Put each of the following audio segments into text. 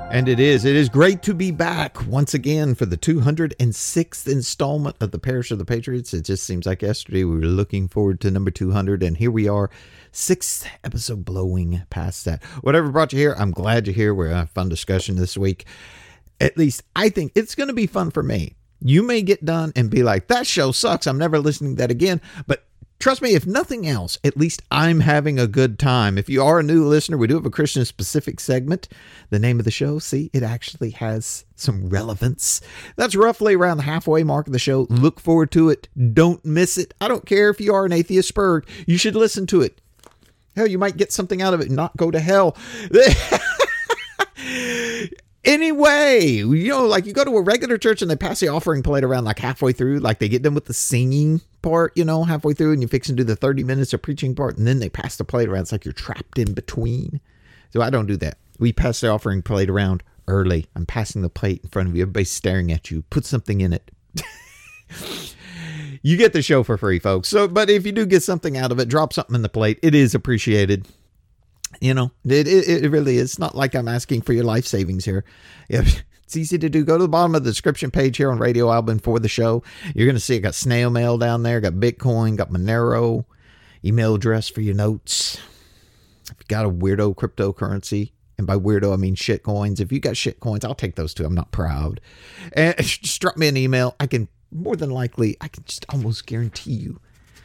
And it is great to be back once again for the 206th installment of the Parish of the Patriots. It just seems like yesterday we were looking forward to number 200, and here we are, 6th episode blowing past that. Whatever brought you here, I'm glad you're here. We're having a fun discussion this week. At least I think it's going to be fun for me. You may get done and be like, that show sucks, I'm never listening to that again. But trust me, if nothing else, at least I'm having a good time. If you are a new listener, we do have a Christian-specific segment. The name of the show, see, it actually has some relevance. That's roughly around the halfway mark of the show. Look forward to it. Don't miss it. I don't care if you are an atheist Spurg. You should listen to it. Hell, you might get something out of it and not go to hell. Anyway, you know, like you go to a regular church and they pass the offering plate around like halfway through, like they get done with the singing part, you know, halfway through, and you fix and do the 30 minutes of preaching part, and then they pass the plate around. It's like you're trapped in between. So I don't do that. We pass the offering plate around early. I'm passing the plate in front of you. Everybody's staring at you. Put something in it. You get the show for free, folks. So, but if you do get something out of it, drop something in the plate. It is appreciated. You know, it really is. It's not like I'm asking for your life savings here. It's easy to do. Go to the bottom of the description page here on Radio Albin for the show. You're going to see I got snail mail down there, got Bitcoin, got Monero, email address for your notes. If you got a weirdo cryptocurrency, and by weirdo, I mean shit coins. If you got shit coins, I'll take those too. I'm not proud. And just drop me an email. I can more than likely, I can just almost guarantee you,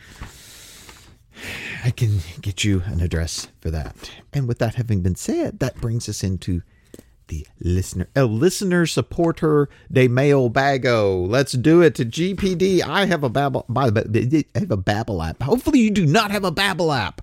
I can get you an address for that. And with that having been said, that brings us into the listener supporter de mail bago. Let's do it to GPD. I have a Babel app. Hopefully you do not have a Babel app.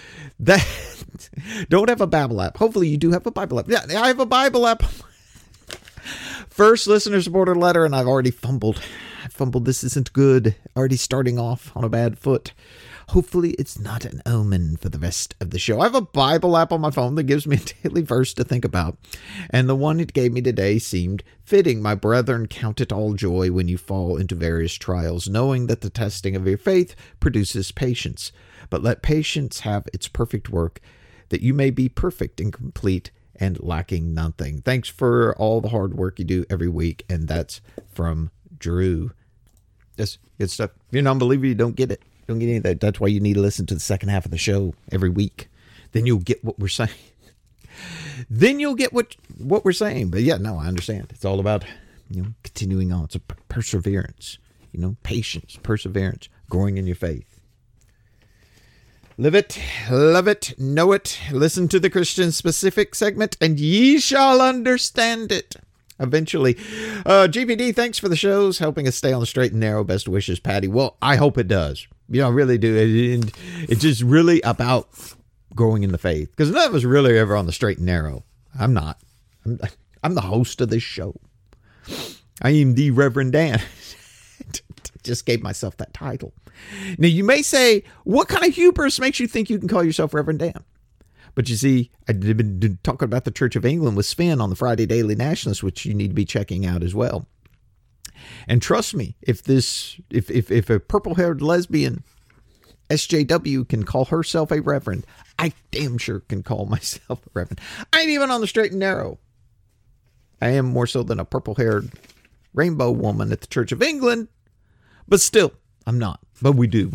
Don't have a Babel app. Hopefully you do have a Bible app. Yeah, I have a Bible app. First listener supporter letter, and I've already fumbled. This isn't good. Already starting off on a bad foot. Hopefully it's not an omen for the rest of the show. I have a Bible app on my phone that gives me a daily verse to think about. And the one it gave me today seemed fitting. My brethren, count it all joy when you fall into various trials, knowing that the testing of your faith produces patience. But let patience have its perfect work, that you may be perfect and complete and lacking nothing. Thanks for all the hard work you do every week. And that's from Drew. That's good stuff. If you're an unbeliever, you don't get it. Don't get any of that. That's why you need to listen to the second half of the show every week. Then you'll get what we're saying. Then you'll get what we're saying. But yeah, no, I understand. It's all about, continuing on. It's a perseverance, patience, perseverance, growing in your faith. Live it, love it, know it. Listen to the Christian specific segment and ye shall understand it. Eventually. GPD, thanks for the shows, helping us stay on the straight and narrow. Best wishes, Patty. Well, I hope it does. I really do. It's just really about growing in the faith. Because none of us really are ever on the straight and narrow. I'm not. I'm the host of this show. I am the Reverend Dan. Just gave myself that title. Now, you may say, what kind of hubris makes you think you can call yourself Reverend Dan? But you see, I've been talking about the Church of England with Sven on the Friday Daily Nationalist, which you need to be checking out as well. And trust me, if a purple-haired lesbian SJW can call herself a reverend, I damn sure can call myself a reverend. I ain't even on the straight and narrow. I am more so than a purple-haired rainbow woman at the Church of England, but still, I'm not. But we do.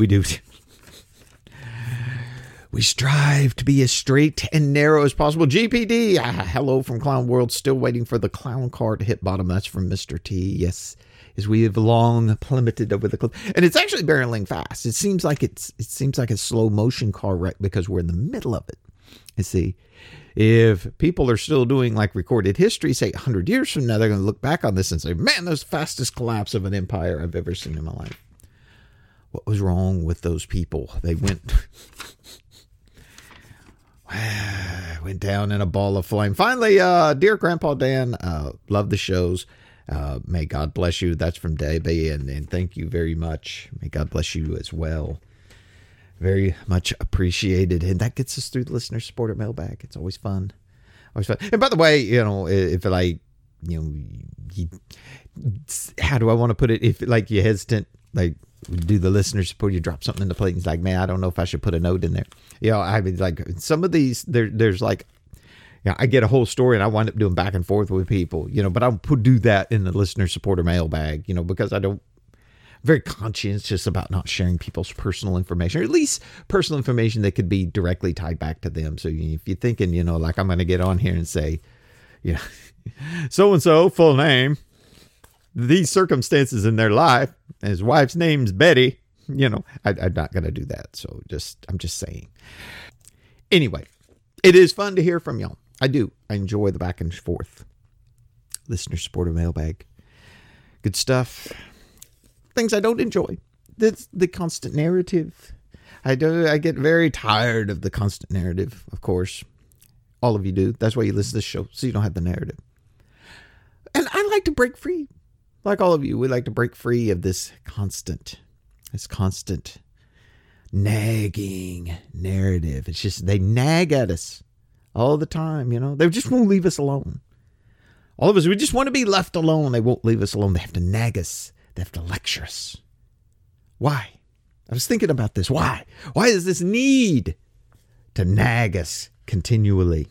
We strive to be as straight and narrow as possible. GPD, hello from Clown World. Still waiting for the clown car to hit bottom. That's from Mr. T. Yes, as we have long plummeted over the cliff. And it's actually barreling fast. It seems like a slow motion car wreck because we're in the middle of it. You see, if people are still doing like recorded history, say 100 years from now, they're going to look back on this and say, man, that's the fastest collapse of an empire I've ever seen in my life. What was wrong with those people? They went down in a ball of flame. Finally, dear Grandpa Dan, love the shows. May God bless you. That's from Debbie, and thank you very much. May God bless you as well. Very much appreciated. And that gets us through the listener supporter mailbag. It's always fun. And by the way, if how do I want to put it? If like you're hesitant, like do the listener support, you drop something in the plate and it's like, man, I don't know if I should put a note in there. I mean, like some of these, there's like, Yeah, I get a whole story and I wind up doing back and forth with people, but I don't do that in the listener supporter mailbag, because I'm very conscientious about not sharing people's personal information, or at least personal information that could be directly tied back to them. So if you're thinking, like I'm going to get on here and say, so-and-so, full name, these circumstances in their life, his wife's name's Betty, I'm not going to do that. So I'm just saying. Anyway, it is fun to hear from y'all. I do. I enjoy the back and forth. Listener supporter mailbag. Good stuff. Things I don't enjoy. The constant narrative. I get very tired of the constant narrative, of course. All of you do. That's why you listen to this show, so you don't have the narrative. And I like to break free. Like all of you, we like to break free of this constant nagging narrative. It's just, they nag at us all the time, They just won't leave us alone. All of us, we just want to be left alone. They won't leave us alone. They have to nag us. They have to lecture us. Why? I was thinking about this. Why? Why is this need to nag us continually?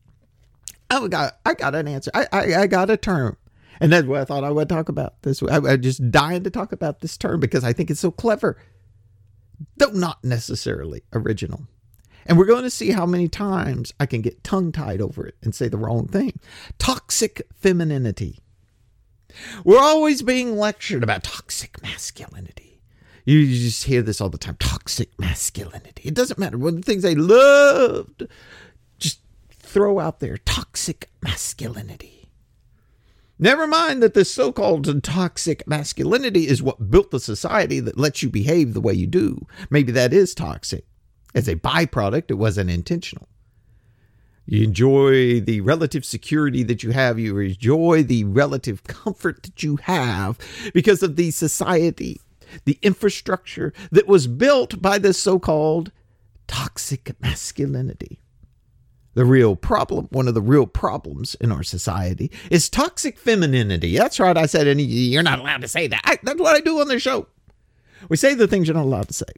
I got an answer. I got a term. And that's what I thought I would talk about this. I'm just dying to talk about this term because I think it's so clever, though not necessarily original. And we're going to see how many times I can get tongue-tied over it and say the wrong thing. Toxic femininity. We're always being lectured about toxic masculinity. You just hear this all the time. Toxic masculinity. It doesn't matter. One of the things I loved, just throw out there. Toxic masculinity. Never mind that this so-called toxic masculinity is what built the society that lets you behave the way you do. Maybe that is toxic. As a byproduct, it wasn't intentional. You enjoy the relative security that you have. You enjoy the relative comfort that you have because of the society, the infrastructure that was built by this so-called toxic masculinity. The real problem, one of the real problems in our society is toxic femininity. That's right. I said, and you're not allowed to say that. That's what I do on this show. We say the things you're not allowed to say.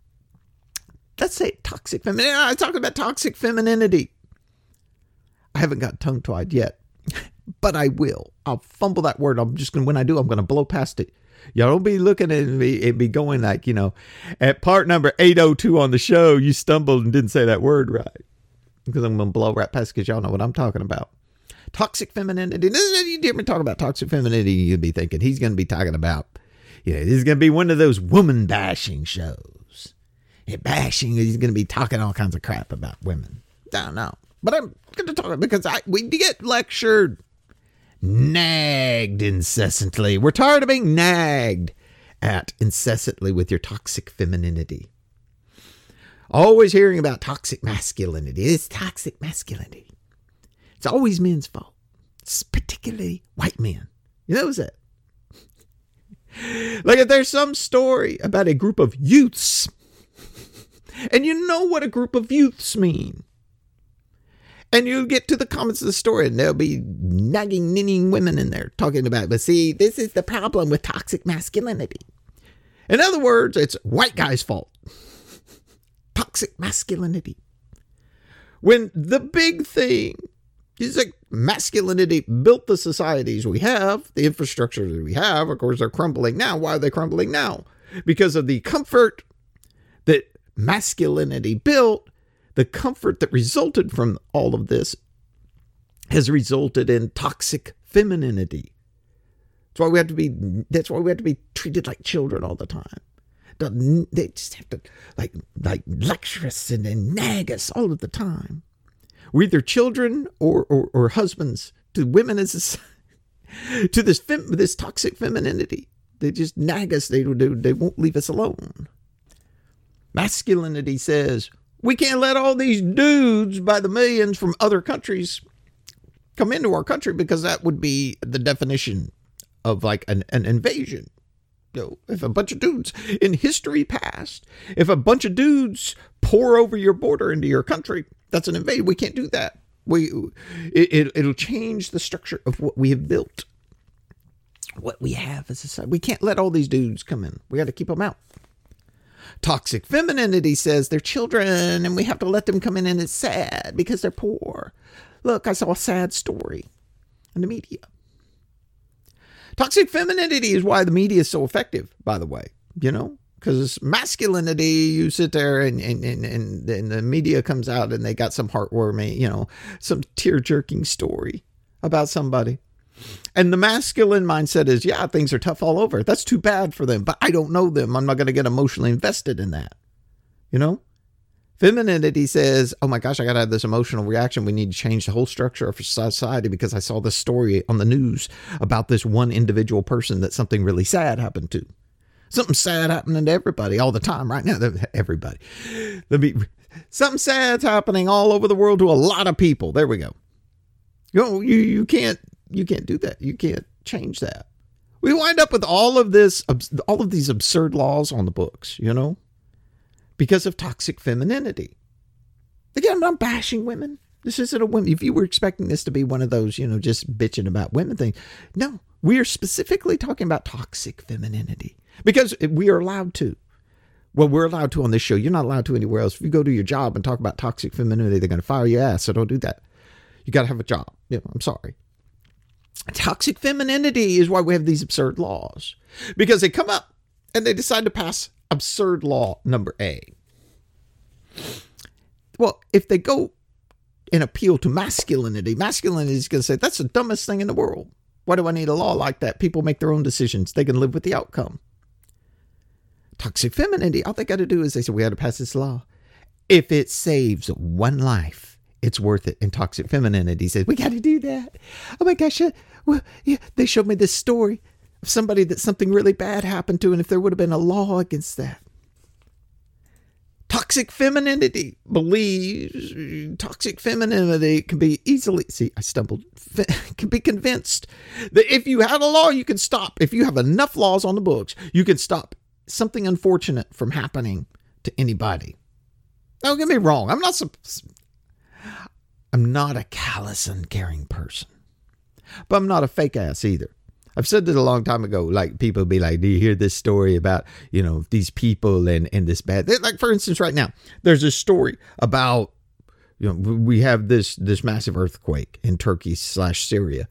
Let's say toxic femininity. I'm talking about toxic femininity. I haven't got tongue-tied yet, but I will. I'll fumble that word. When I do, I'm going to blow past it. Y'all don't be looking at me and be going like, at part number 802 on the show, you stumbled and didn't say that word right. Because I'm going to blow right past it because y'all know what I'm talking about. Toxic femininity. You hear me talk about toxic femininity, you'd be thinking he's going to be talking about, this is going to be one of those woman bashing shows. Bashing, he's going to be talking all kinds of crap about women. I don't know. But I'm going to talk about because we get lectured, nagged incessantly. We're tired of being nagged at incessantly with your toxic femininity. Always hearing about toxic masculinity. It's toxic masculinity. It's always men's fault. It's particularly white men. You know that? Like if there's some story about a group of youths, and you know what a group of youths mean. And you get to the comments of the story and there'll be nagging, ninning women in there talking about, but see, this is the problem with toxic masculinity. In other words, it's white guy's fault. Toxic masculinity. When the big thing is like masculinity built the societies we have, the infrastructure that we have, of course, they're crumbling now. Why are they crumbling now? Because of the comfort that masculinity built. The comfort that resulted from all of this has resulted in toxic femininity. That's why we have to be treated like children all the time. They just have to like lecture us and nag us all of the time. We're either children or husbands to women as to this toxic femininity. They just nag us. They won't leave us alone. Masculinity says, we can't let all these dudes by the millions from other countries come into our country because that would be the definition of like an invasion. If a bunch of dudes in history past, if a bunch of dudes pour over your border into your country, that's an invasion. We can't do that. It'll change the structure of what we have built, what we have as a society. We can't let all these dudes come in. We got to keep them out. Toxic femininity says they're children and we have to let them come in and it's sad because they're poor. look, I saw a sad story in the media. Toxic femininity is why the media is so effective, by the way, because masculinity, you sit there and the media comes out and they got some heartwarming, some tear-jerking story about somebody. And the masculine mindset is, yeah, things are tough all over. That's too bad for them, but I don't know them. I'm not going to get emotionally invested in that. Femininity says, oh my gosh, I got to have this emotional reaction. We need to change the whole structure of society because I saw this story on the news about this one individual person that something really sad happened to. Something sad happening to everybody all the time right now. Everybody. Something sad's happening all over the world to a lot of people. There we go. You can't do that. You can't change that. We wind up with all of these absurd laws on the books, because of toxic femininity. Again, I'm not bashing women. This isn't a women. If you were expecting this to be one of those, just bitching about women things. No, we are specifically talking about toxic femininity because we are allowed to. Well, we're allowed to on this show. You're not allowed to anywhere else. If you go to your job and talk about toxic femininity, they're going to fire your ass. So don't do that. You got to have a job. I'm sorry. Toxic femininity is why we have these absurd laws, because they come up and they decide to pass absurd law number A. Well, if they go and appeal to masculinity is going to say, that's the dumbest thing in the world. Why do I need a law like that? People make their own decisions. They can live with the outcome. Toxic femininity, all they got to do is they say, we got to pass this law. If it saves one life, it's worth it. And toxic femininity says, we got to do that. Oh my gosh. They showed me this story of somebody that something really bad happened to, and if there would have been a law against that. Toxic femininity believes toxic femininity can be can be convinced that if you had a law, you can stop. If you have enough laws on the books, you can stop something unfortunate from happening to anybody. Don't get me wrong. I'm not a callous, uncaring person, but I'm not a fake ass either. I've said this a long time ago. Like, people be like, do you hear this story about, these people and this bad? Like, for instance, right now, there's a story about, we have this massive earthquake in Turkey/Syria,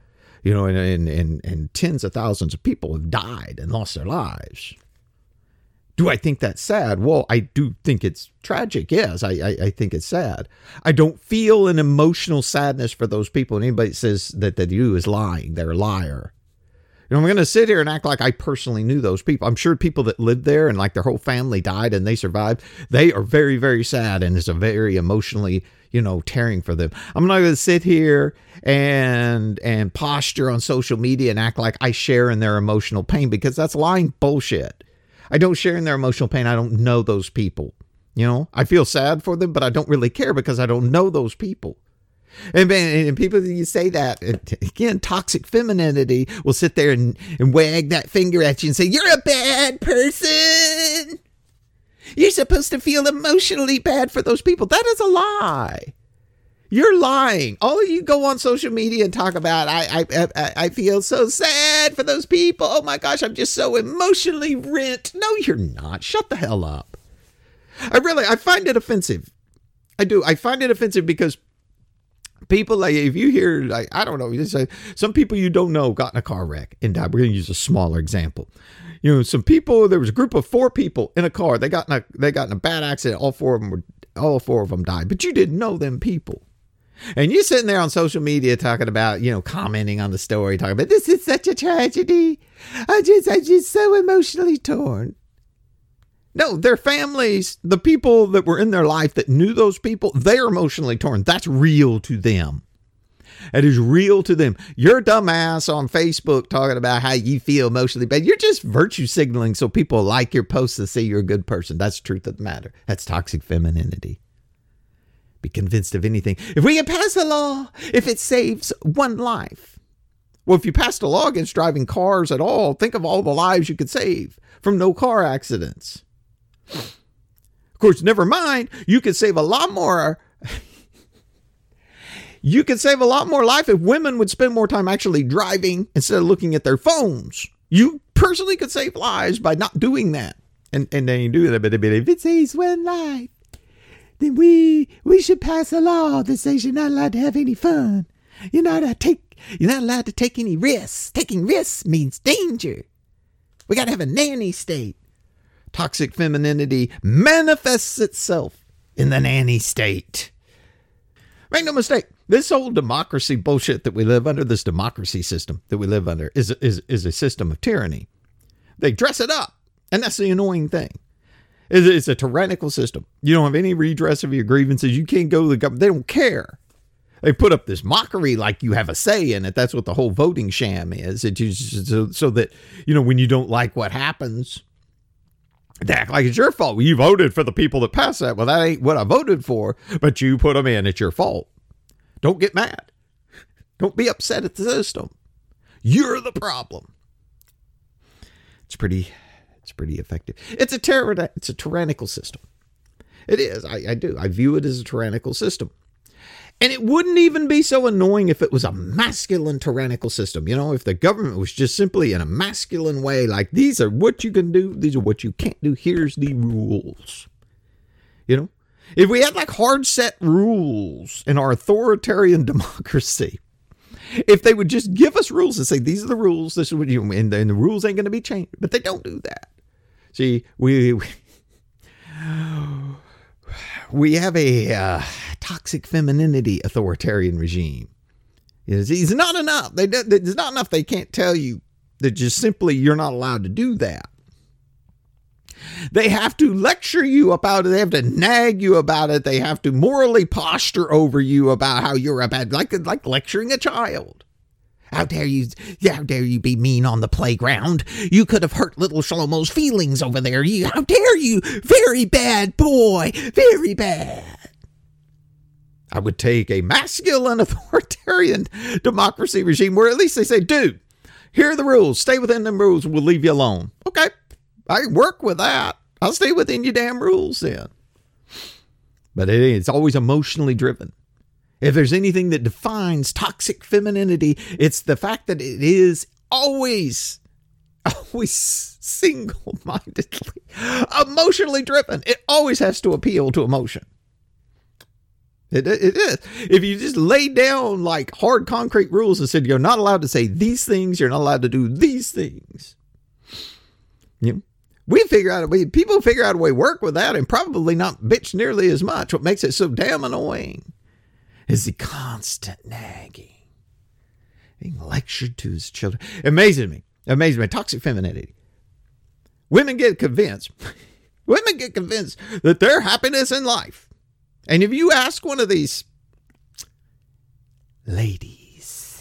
and tens of thousands of people have died and lost their lives. Do I think that's sad? Well, I do think it's tragic. Yes, I think it's sad. I don't feel an emotional sadness for those people. And anybody that says that they do is lying. They're a liar. I'm going to sit here and act like I personally knew those people. I'm sure people that lived there and like their whole family died and they survived, they are very, very sad, and it's a very emotionally, tearing for them. I'm not going to sit here and posture on social media and act like I share in their emotional pain, because that's lying bullshit. I don't share in their emotional pain. I don't know those people. I feel sad for them, but I don't really care because I don't know those people. And people, you say that, again, toxic femininity will sit there and wag that finger at you and say, you're a bad person. You're supposed to feel emotionally bad for those people. That is a lie. You're lying. All of you go on social media and talk about, I feel so sad for those people. Oh my gosh, I'm just so emotionally rent. No, you're not. Shut the hell up. I find it offensive. I do. I find it offensive because people, like, if you hear, like, I don't know, you say some people you don't know got in a car wreck and died. We're going to use a smaller example. Some people, there was a group of 4 people in a car. They got in a bad accident. All four of them died, but you didn't know them people. And you're sitting there on social media talking about, commenting on the story, talking about, this is such a tragedy. I'm just so emotionally torn. No, their families, the people that were in their life that knew those people, they're emotionally torn. That's real to them. It is real to them. You're a dumbass on Facebook talking about how you feel emotionally bad. You're just virtue signaling so people like your posts to say you're a good person. That's the truth of the matter. That's toxic femininity. Be convinced of anything. If we can pass a law, if it saves one life. Well, if you passed a law against driving cars at all, think of all the lives you could save from no car accidents. Of course, never mind, you could save a lot more. You could save a lot more life if women would spend more time actually driving instead of looking at their phones. You personally could save lives by not doing that. And then you do that, but if it saves one life, then we should pass a law that says you're not allowed to have any fun. You're not allowed to take any risks. Taking risks means danger. We got to have a nanny state. Toxic femininity manifests itself in the nanny state. Make no mistake, this whole democracy bullshit that we live under, this democracy system that we live under, is a system of tyranny. They dress it up, and that's the annoying thing. It's a tyrannical system. You don't have any redress of your grievances. You can't go to the government. They don't care. They put up this mockery like you have a say in it. That's what the whole voting sham is. So that, when you don't like what happens, they act like it's your fault. Well, you voted for the people that passed that. Well, that ain't what I voted for, but you put them in. It's your fault. Don't get mad. Don't be upset at the system. You're the problem. It's pretty effective. It's a tyrannical system. It is. I do. I view it as a tyrannical system. And it wouldn't even be so annoying if it was a masculine tyrannical system. If the government was just simply in a masculine way, like, these are what you can do, these are what you can't do, here's the rules. If we had like hard set rules in our authoritarian democracy, if they would just give us rules and say, these are the rules, this is what you, and the rules ain't going to be changed. But they don't do that. See, we have a toxic femininity authoritarian regime. It's not enough. There's not enough. They can't tell you that just simply you're not allowed to do that. They have to lecture you about it. They have to nag you about it. They have to morally posture over you about how you're a bad, like lecturing a child. How dare you be mean on the playground? You could have hurt little Shlomo's feelings over there. How dare you? Very bad boy. Very bad. I would take a masculine authoritarian democracy regime where at least they say, dude, here are the rules. Stay within them rules. We'll leave you alone. Okay. I can work with that. I'll stay within your damn rules then. But it's always emotionally driven. If there's anything that defines toxic femininity, it's the fact that it is always single-mindedly emotionally driven. It always has to appeal to emotion. It is. If you just lay down like hard concrete rules and said you're not allowed to say these things, you're not allowed to do these things. People figure out a way to work with that and probably not bitch nearly as much. What makes it so damn annoying is the constant nagging, being lectured to as children. Amazes me. Toxic femininity. Women get convinced that their happiness in life. And if you ask one of these ladies,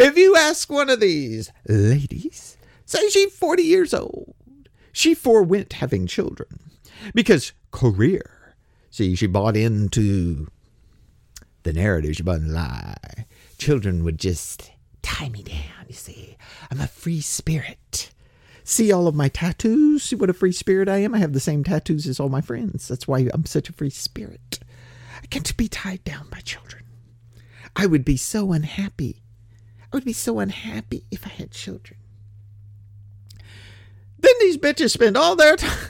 say she's 40 years old, she forewent having children because career. See, she bought into the narrative, she bought into the lie. Children would just tie me down, you see. I'm a free spirit. See all of my tattoos? See what a free spirit I am? I have the same tattoos as all my friends. That's why I'm such a free spirit. I can't be tied down by children. I would be so unhappy. If I had children. Then these bitches spend all their time.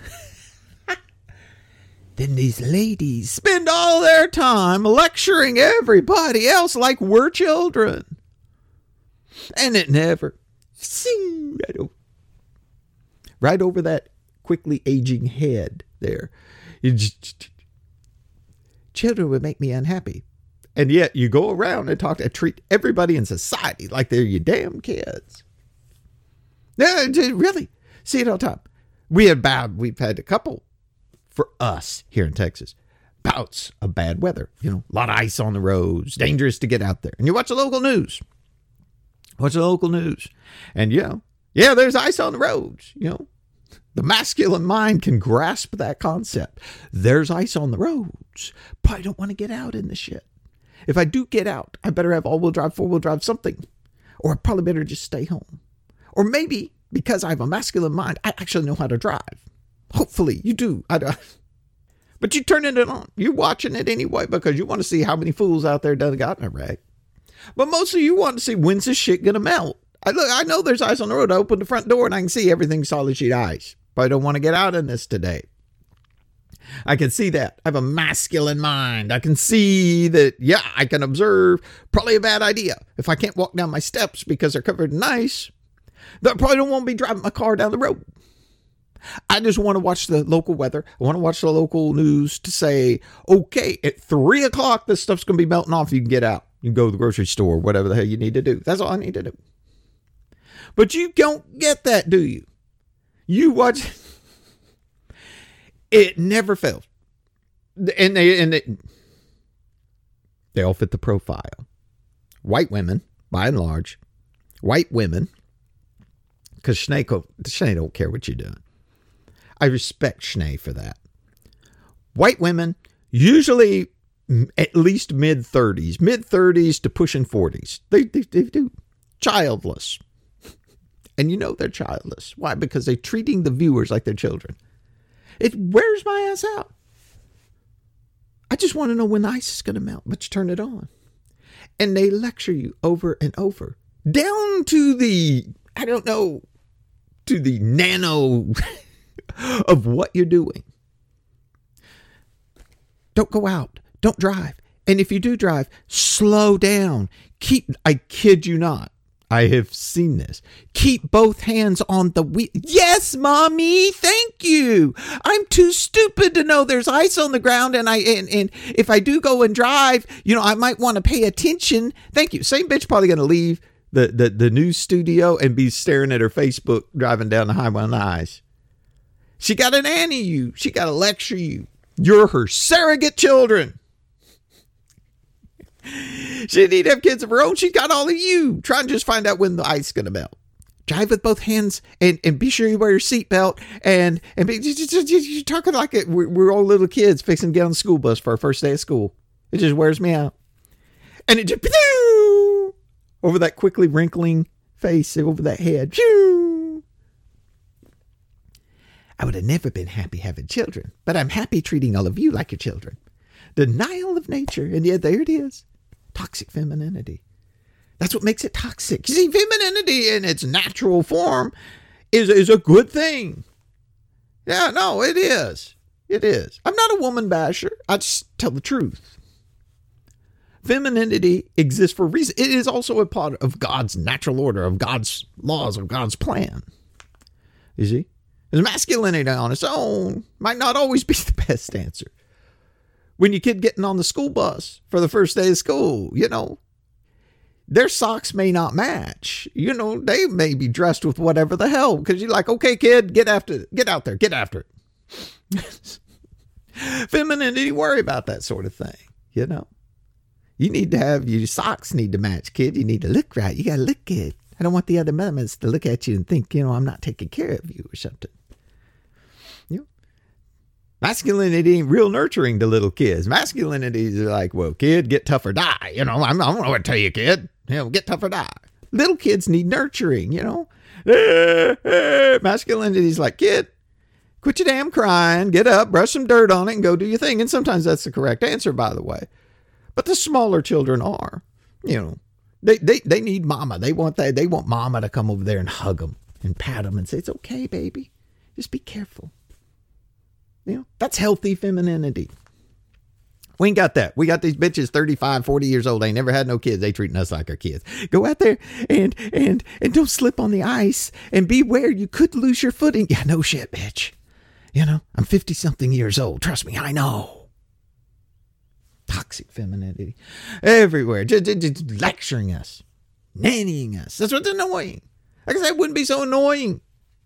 Then these ladies spend all their time lecturing everybody else like we're children. And it never, right over that quickly aging head there. Children would make me unhappy. And yet you go around and treat everybody in society like they're your damn kids. No, really. See it all the time. We've had a couple, for us here in Texas, bouts of bad weather. A lot of ice on the roads, dangerous to get out there. And you watch the local news. And, there's ice on the roads, The masculine mind can grasp that concept. There's ice on the roads. Probably don't want to get out in the shit. If I do get out, I better have all-wheel drive, four-wheel drive, something. Or I probably better just stay home. Or maybe, because I have a masculine mind, I actually know how to drive. Hopefully you do. But you turn it on. You're watching it anyway because you want to see how many fools out there done got in a wreck. But mostly you want to see, when's this shit going to melt? I know there's ice on the road. I open the front door and I can see everything solid sheet ice. But I don't want to get out in this today. I can see that. I have a masculine mind. I can see that, yeah, I can observe probably a bad idea. If I can't walk down my steps because they're covered in ice, then I probably don't want to be driving my car down the road. I just want to watch the local weather. I want to watch the local news to say, okay, at 3 o'clock, this stuff's going to be melting off. You can get out. You can go to the grocery store, whatever the hell you need to do. That's all I need to do. But you don't get that, do you? You watch. It never fails. And they all fit the profile. White women, by and large. White women. Because Shanae don't care what you're doing. I respect Shanae for that. White women, usually at least mid-30s. Mid-30s to pushing 40s. They do. Childless. And you know they're childless. Why? Because they're treating the viewers like they're children. It wears my ass out. I just want to know when the ice is going to melt, but you turn it on. And they lecture you over and over. Down to the, I don't know, to the nano of what you're doing. Don't go out. Don't drive. And if you do drive, slow down. I kid you not. I have seen this. Keep both hands on the wheel. Yes, mommy. Thank you. I'm too stupid to know there's ice on the ground. And if I do go and drive, I might want to pay attention. Thank you. Same bitch probably going to leave the news studio and be staring at her Facebook driving down the highway on the ice. She got to nanny you. She got to lecture you. You're her surrogate children. She didn't have kids of her own. She got all of you. Try and just find out when the ice is going to melt. Drive with both hands and be sure you wear your seatbelt. And you're talking like we're all little kids fixing to get on the school bus for our first day of school. It just wears me out. And it just over that quickly wrinkling face, over that head. I would have never been happy having children, but I'm happy treating all of you like your children. Denial of nature. And yeah, there it is. Toxic femininity. That's what makes it toxic. You see, femininity in its natural form is a good thing. Yeah, no, it is. It is. I'm not a woman basher. I just tell the truth. Femininity exists for a reason. It is also a part of God's natural order, of God's laws, of God's plan. You see? Because masculinity on its own might not always be the best answer. When your kid getting on the school bus for the first day of school, their socks may not match. They may be dressed with whatever the hell. Because you're like, okay, kid, get out there, get after it. Femininity, worry about that sort of thing. You need to have your socks need to match, kid. You need to look right. You got to look good. I don't want the other mamas to look at you and think, I'm not taking care of you or something. Masculinity ain't real nurturing to little kids. Masculinity is like, well, kid, get tough or die. I don't know what to tell you, kid. Get tough or die. Little kids need nurturing, Masculinity is like, kid, quit your damn crying, get up, brush some dirt on it, and go do your thing. And sometimes that's the correct answer, by the way. But the smaller children are, they need mama. They want mama to come over there and hug them and pat them and say, it's okay, baby. Just be careful. That's healthy femininity. We ain't got that. We got these bitches 35, 40 years old. They ain't never had no kids. They treating us like our kids. Go out there and don't slip on the ice and beware. You could lose your footing. Yeah, no shit, bitch. I'm 50 something years old. Trust me, I know. Toxic femininity everywhere. Just lecturing us, nannying us. That's what's annoying. Like I said, it wouldn't be so annoying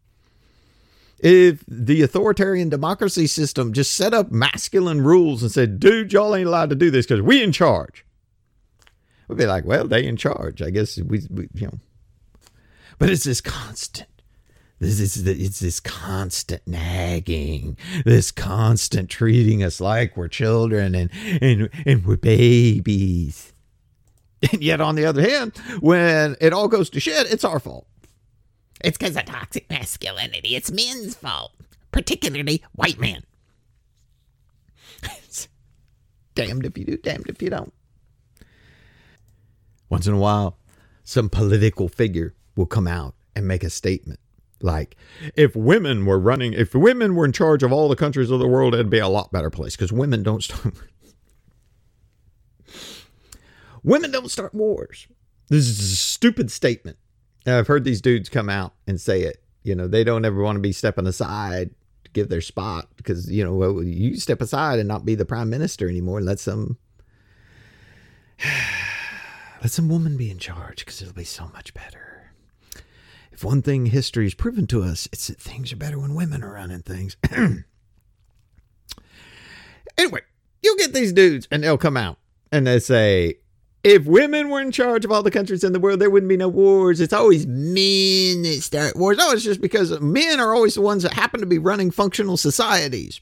if the authoritarian democracy system just set up masculine rules and said, dude, y'all ain't allowed to do this because we in charge. We'd be like, well, they in charge. I guess we. But it's this constant. It's this constant nagging, this constant treating us like we're children and we're babies. And yet, on the other hand, when it all goes to shit, it's our fault. It's because of toxic masculinity. It's men's fault, particularly white men. Damned if you do, damned if you don't. Once in a while, some political figure will come out and make a statement. Like, if women were in charge of all the countries of the world, it'd be a lot better place, because women don't start wars. This is a stupid statement. I've heard these dudes come out and say it. They don't ever want to be stepping aside to give their spot, because, you step aside and not be the prime minister anymore and let some woman be in charge, because it'll be so much better. If one thing history has proven to us, it's that things are better when women are running things. Anyway, you'll get these dudes and they'll come out and they say, if women were in charge of all the countries in the world, there wouldn't be no wars. It's always men that start wars. No, it's just because men are always the ones that happen to be running functional societies.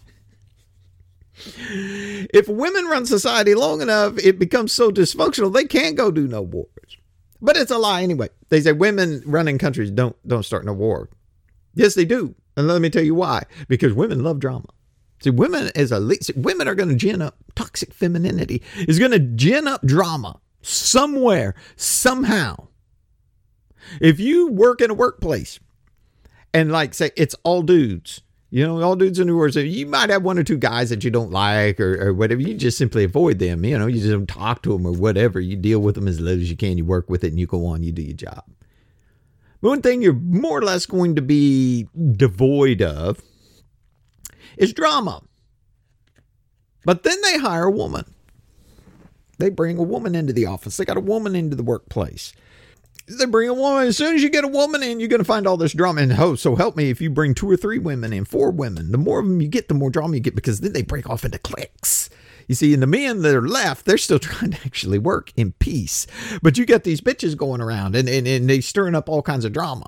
If women run society long enough, it becomes so dysfunctional, they can't go do no wars. But it's a lie anyway. They say women running countries don't start no war. Yes, they do. And let me tell you why. Because women love drama. See, women are going to gin up toxic femininity. Is going to gin up drama somewhere, somehow. If you work in a workplace and say it's all dudes, all dudes in the world, you might have one or two guys that you don't like or whatever. You just simply avoid them. You just don't talk to them or whatever. You deal with them as little as you can. You work with it and you go on, you do your job. But one thing you're more or less going to be devoid of is drama. But then they hire a woman. They bring a woman into the office. They got a woman into the workplace. They bring a woman. As soon as you get a woman in, you're going to find all this drama. And so help me, if you bring 2 or 3 women in, 4 women, the more of them you get, the more drama you get, because then they break off into cliques. You see, and the men that are left, they're still trying to actually work in peace. But you got these bitches going around and they stirring up all kinds of drama.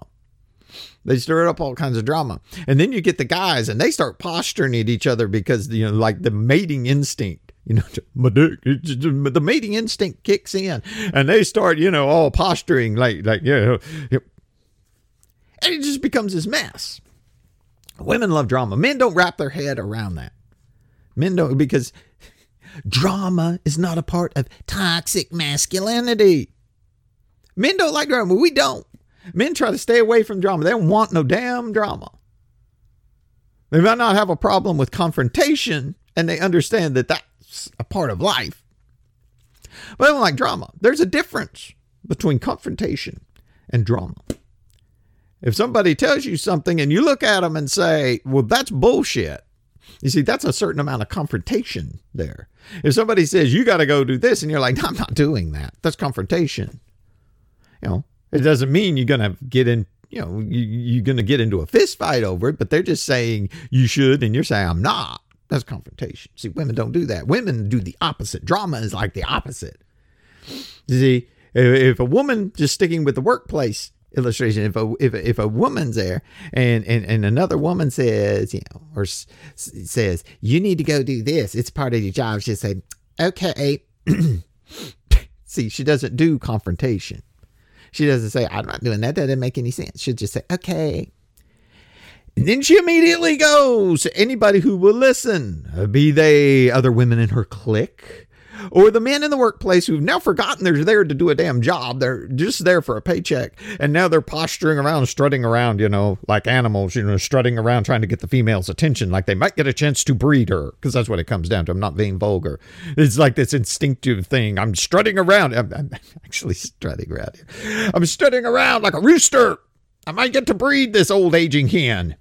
And then you get the guys and they start posturing at each other because, like the mating instinct. The mating instinct kicks in and they start, all posturing and it just becomes this mess. Women love drama. Men don't wrap their head around that. Men don't, because drama is not a part of toxic masculinity. Men don't like drama. We don't. Men try to stay away from drama. They don't want no damn drama. They might not have a problem with confrontation, and they understand that that's a part of life. But they don't like drama. There's a difference between confrontation and drama. If somebody tells you something and you look at them and say, well, that's bullshit. You see, that's a certain amount of confrontation there. If somebody says, you got to go do this, and you're like, no, I'm not doing that. That's confrontation. It doesn't mean you're going to get in, you're going to get into a fist fight over it, but they're just saying you should, and you're saying, I'm not. That's confrontation. See, women don't do that. Women do the opposite. Drama is like the opposite. You see, if a woman, just sticking with the workplace illustration, if a woman's there and another woman says, or says, you need to go do this, it's part of your job, she'll say, okay. See, she doesn't do confrontation. She doesn't say, I'm not doing that. That doesn't make any sense. She'll just say, okay. And then she immediately goes to anybody who will listen, be they other women in her clique or the men in the workplace who've now forgotten they're there to do a damn job. They're just there for a paycheck. And now they're posturing around, strutting around, like animals, strutting around trying to get the female's attention, like they might get a chance to breed her. Because that's what it comes down to. I'm not being vulgar. It's like this instinctive thing. I'm strutting around. I'm actually strutting around here. I'm strutting around like a rooster. I might get to breed this old aging hen.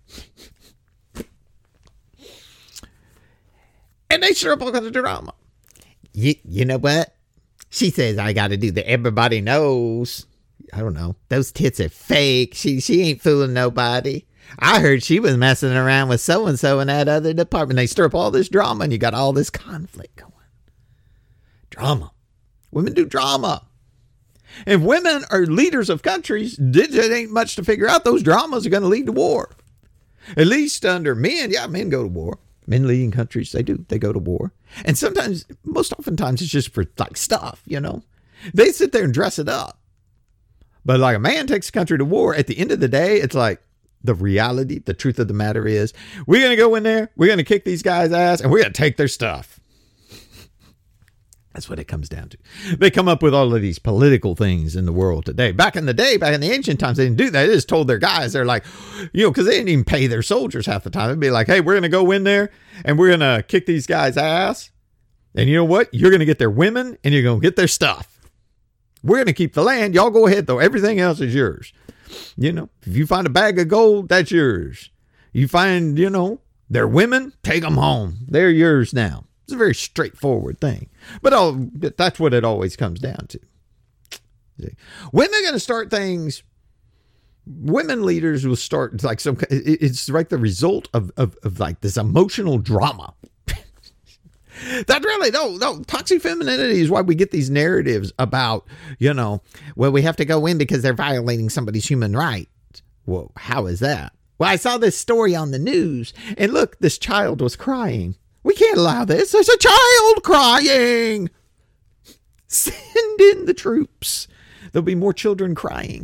And they stir up all kinds of drama. You know what? She says I got to do the everybody knows. I don't know. Those tits are fake. She ain't fooling nobody. I heard she was messing around with so-and-so in that other department. They stir up all this drama and you got all this conflict going. Drama. Women do drama. If women are leaders of countries, it ain't much to figure out. Those dramas are going to lead to war. At least under men. Yeah, men go to war. Men leading countries, they do. They go to war. And sometimes, most oftentimes, it's just for stuff, They sit there and dress it up. But like a man takes a country to war, at the end of the day, it's like the reality, the truth of the matter is, we're going to go in there, we're going to kick these guys' ass, and we're going to take their stuff. That's what it comes down to. They come up with all of these political things in the world today. Back in the day, back in the ancient times, they didn't do that. They just told their guys, they're like, because they didn't even pay their soldiers half the time. They'd be like, hey, we're going to go in there and we're going to kick these guys' ass. And you know what? You're going to get their women and you're going to get their stuff. We're going to keep the land. Y'all go ahead, though. Everything else is yours. If you find a bag of gold, that's yours. You find, their women, take them home. They're yours now. It's a very straightforward thing. But that's what it always comes down to. When they're going to start things, women leaders will start like it's like the result of like this emotional drama. That really, no, toxic femininity is why we get these narratives about, we have to go in because they're violating somebody's human right. Well, how is that? Well, I saw this story on the news and look, this child was crying. We can't allow this. There's a child crying. Send in the troops. There'll be more children crying.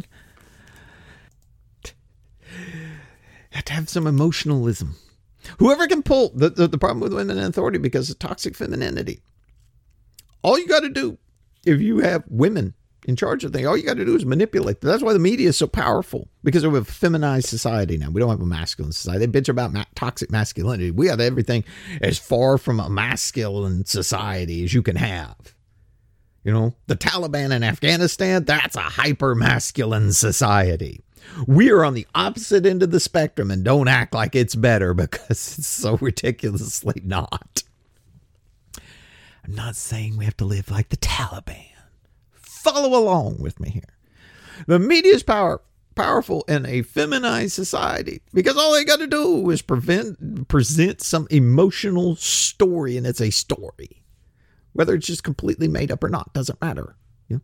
Have to have some emotionalism. Whoever can pull the problem with women in authority because of toxic femininity. All you got to do, if you have women in charge of things, all you got to do is manipulate. That's why the media is so powerful, because we have a feminized society now. We don't have a masculine society. They bitch about toxic masculinity. We have everything as far from a masculine society as you can have. The Taliban in Afghanistan, that's a hyper masculine society. We are on the opposite end of the spectrum and don't act like it's better because it's so ridiculously not. I'm not saying we have to live like the Taliban. Follow along with me here. The media is powerful in a feminized society because all they got to do is present some emotional story, and it's a story. Whether it's just completely made up or not, doesn't matter.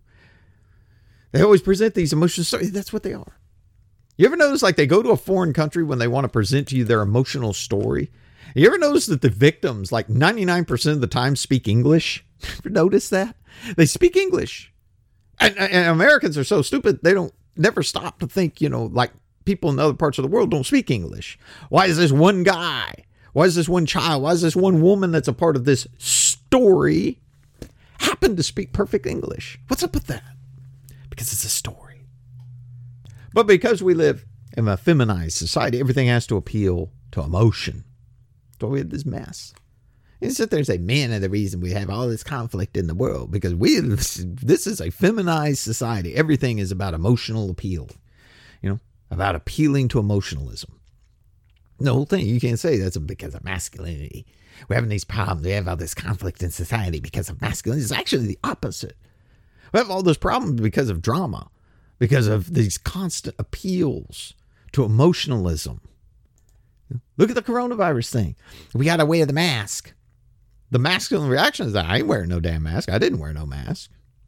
They always present these emotional stories. That's what they are. You ever notice like they go to a foreign country when they want to present to you their emotional story? You ever notice that the victims, like 99% of the time, speak English? Ever notice that? They speak English. And Americans are so stupid, they don't never stop to think, like people in other parts of the world don't speak English. Why is this one guy? Why is this one child? Why is this one woman that's a part of this story happen to speak perfect English? What's up with that? Because it's a story. But because we live in a feminized society, everything has to appeal to emotion. So we have this mess. You sit there and say, men are the reason we have all this conflict in the world, because this is a feminized society. Everything is about emotional appeal, about appealing to emotionalism. The whole thing, you can't say that's because of masculinity. We're having these problems. We have all this conflict in society because of masculinity. It's actually the opposite. We have all those problems because of drama, because of these constant appeals to emotionalism. Look at the coronavirus thing. We got to wear the mask. The masculine reaction is that I ain't wearing no damn mask. I didn't wear no mask.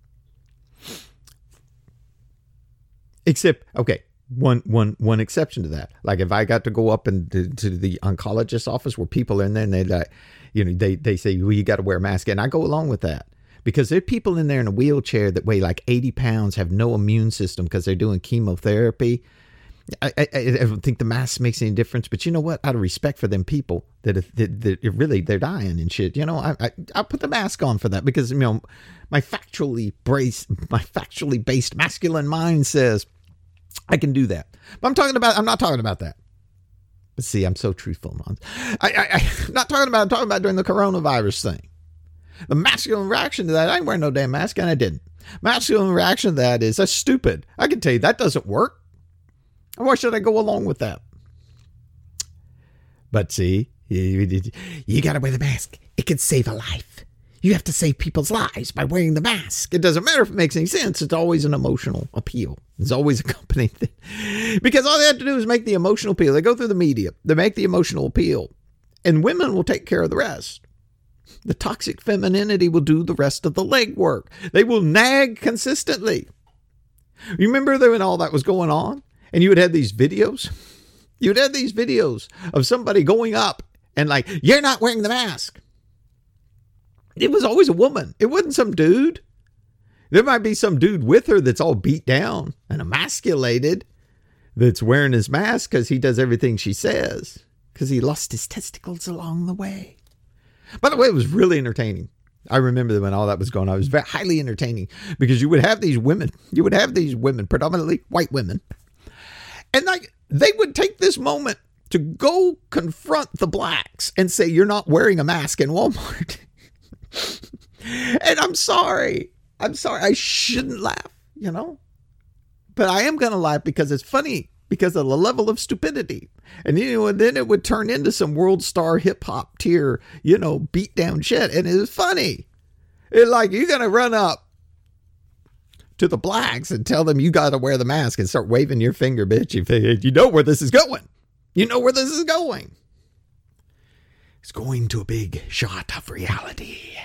Except, okay, one exception to that. Like if I got to go up to the oncologist's office where people are in there and they say, well, you got to wear a mask. And I go along with that. Because there are people in there in a wheelchair that weigh like 80 pounds, have no immune system because they're doing chemotherapy. I don't think the mask makes any difference, but you know what? Out of respect for them people that really they're dying and shit, I put the mask on for that because my factually based masculine mind says I can do that. But I'm not talking about that. But see, I'm so truthful, man. I'm not talking about. I'm talking about during the coronavirus thing. The masculine reaction to that, I ain't wearing no damn mask, and I didn't. Masculine reaction to that is that's stupid. I can tell you that doesn't work. Why should I go along with that? But see, you got to wear the mask. It can save a life. You have to save people's lives by wearing the mask. It doesn't matter if it makes any sense. It's always an emotional appeal. It's always accompanying thing. Because all they have to do is make the emotional appeal. They go through the media. They make the emotional appeal. And women will take care of the rest. The toxic femininity will do the rest of the legwork. They will nag consistently. You remember when all that was going on? And you would have these videos? You'd have these videos of somebody going up and like, you're not wearing the mask. It was always a woman. It wasn't some dude. There might be some dude with her that's all beat down and emasculated that's wearing his mask because he does everything she says because he lost his testicles along the way. By the way, it was really entertaining. I remember when all that was going on. It was very highly entertaining because you would have these women, predominantly white women, and like they would take this moment to go confront the blacks and say, you're not wearing a mask in Walmart. And I'm sorry. I shouldn't laugh, but I am going to laugh because it's funny because of the level of stupidity. And, and then it would turn into some world star hip hop tier, beat down shit. And it's funny. It's like, you're going to run up to the blacks and tell them you got to wear the mask and start waving your finger, bitch. You know where this is going. You know where this is going. It's going to a big shot of reality.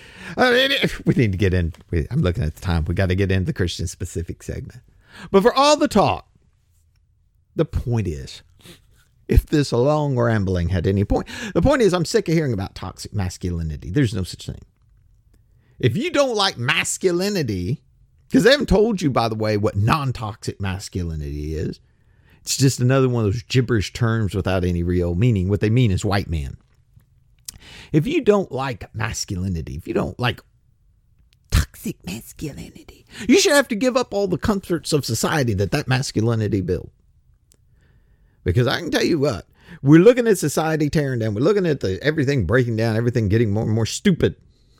We need to get in. I'm looking at the time. We got to get into the Christian specific segment. But for all the talk, the point is, if this long rambling had any point, the point is I'm sick of hearing about toxic masculinity. There's no such thing. If you don't like masculinity, because they haven't told you, by the way, what non-toxic masculinity is. It's just another one of those gibberish terms without any real meaning. What they mean is white man. If you don't like masculinity, if you don't like toxic masculinity, you should have to give up all the comforts of society that masculinity built. Because I can tell you what, we're looking at society tearing down. We're looking at everything breaking down, everything getting more and more stupid.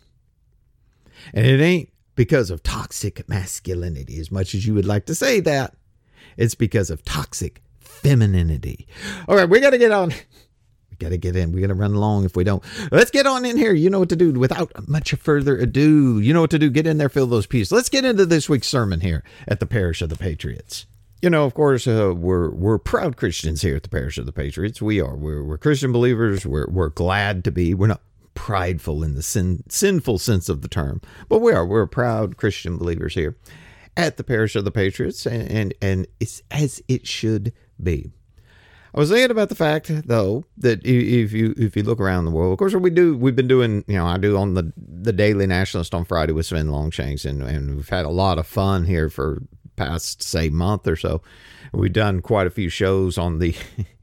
And it ain't because of toxic masculinity as much as you would like to say that. It's because of toxic femininity. All right, we got to get on. We got to get in. We're going to run long if we don't. Let's get on in here. You know what to do. Without much further ado, you know what to do. Get in there, fill those pews. Let's get into this week's sermon here at the Parish of the Patriots. Of course, we're proud Christians here at the Parish of the Patriots. We are. We're Christian believers. We're glad to be. We're not prideful in the sinful sense of the term, but we are. We're proud Christian believers here at the Parish of the Patriots, and it's as it should be. I was thinking about the fact, though, that if you look around the world, of course, we've been doing, I do on the Daily Nationalist on Friday with Sven Longshanks, and we've had a lot of fun here for past, say, month or so. We've done quite a few shows on the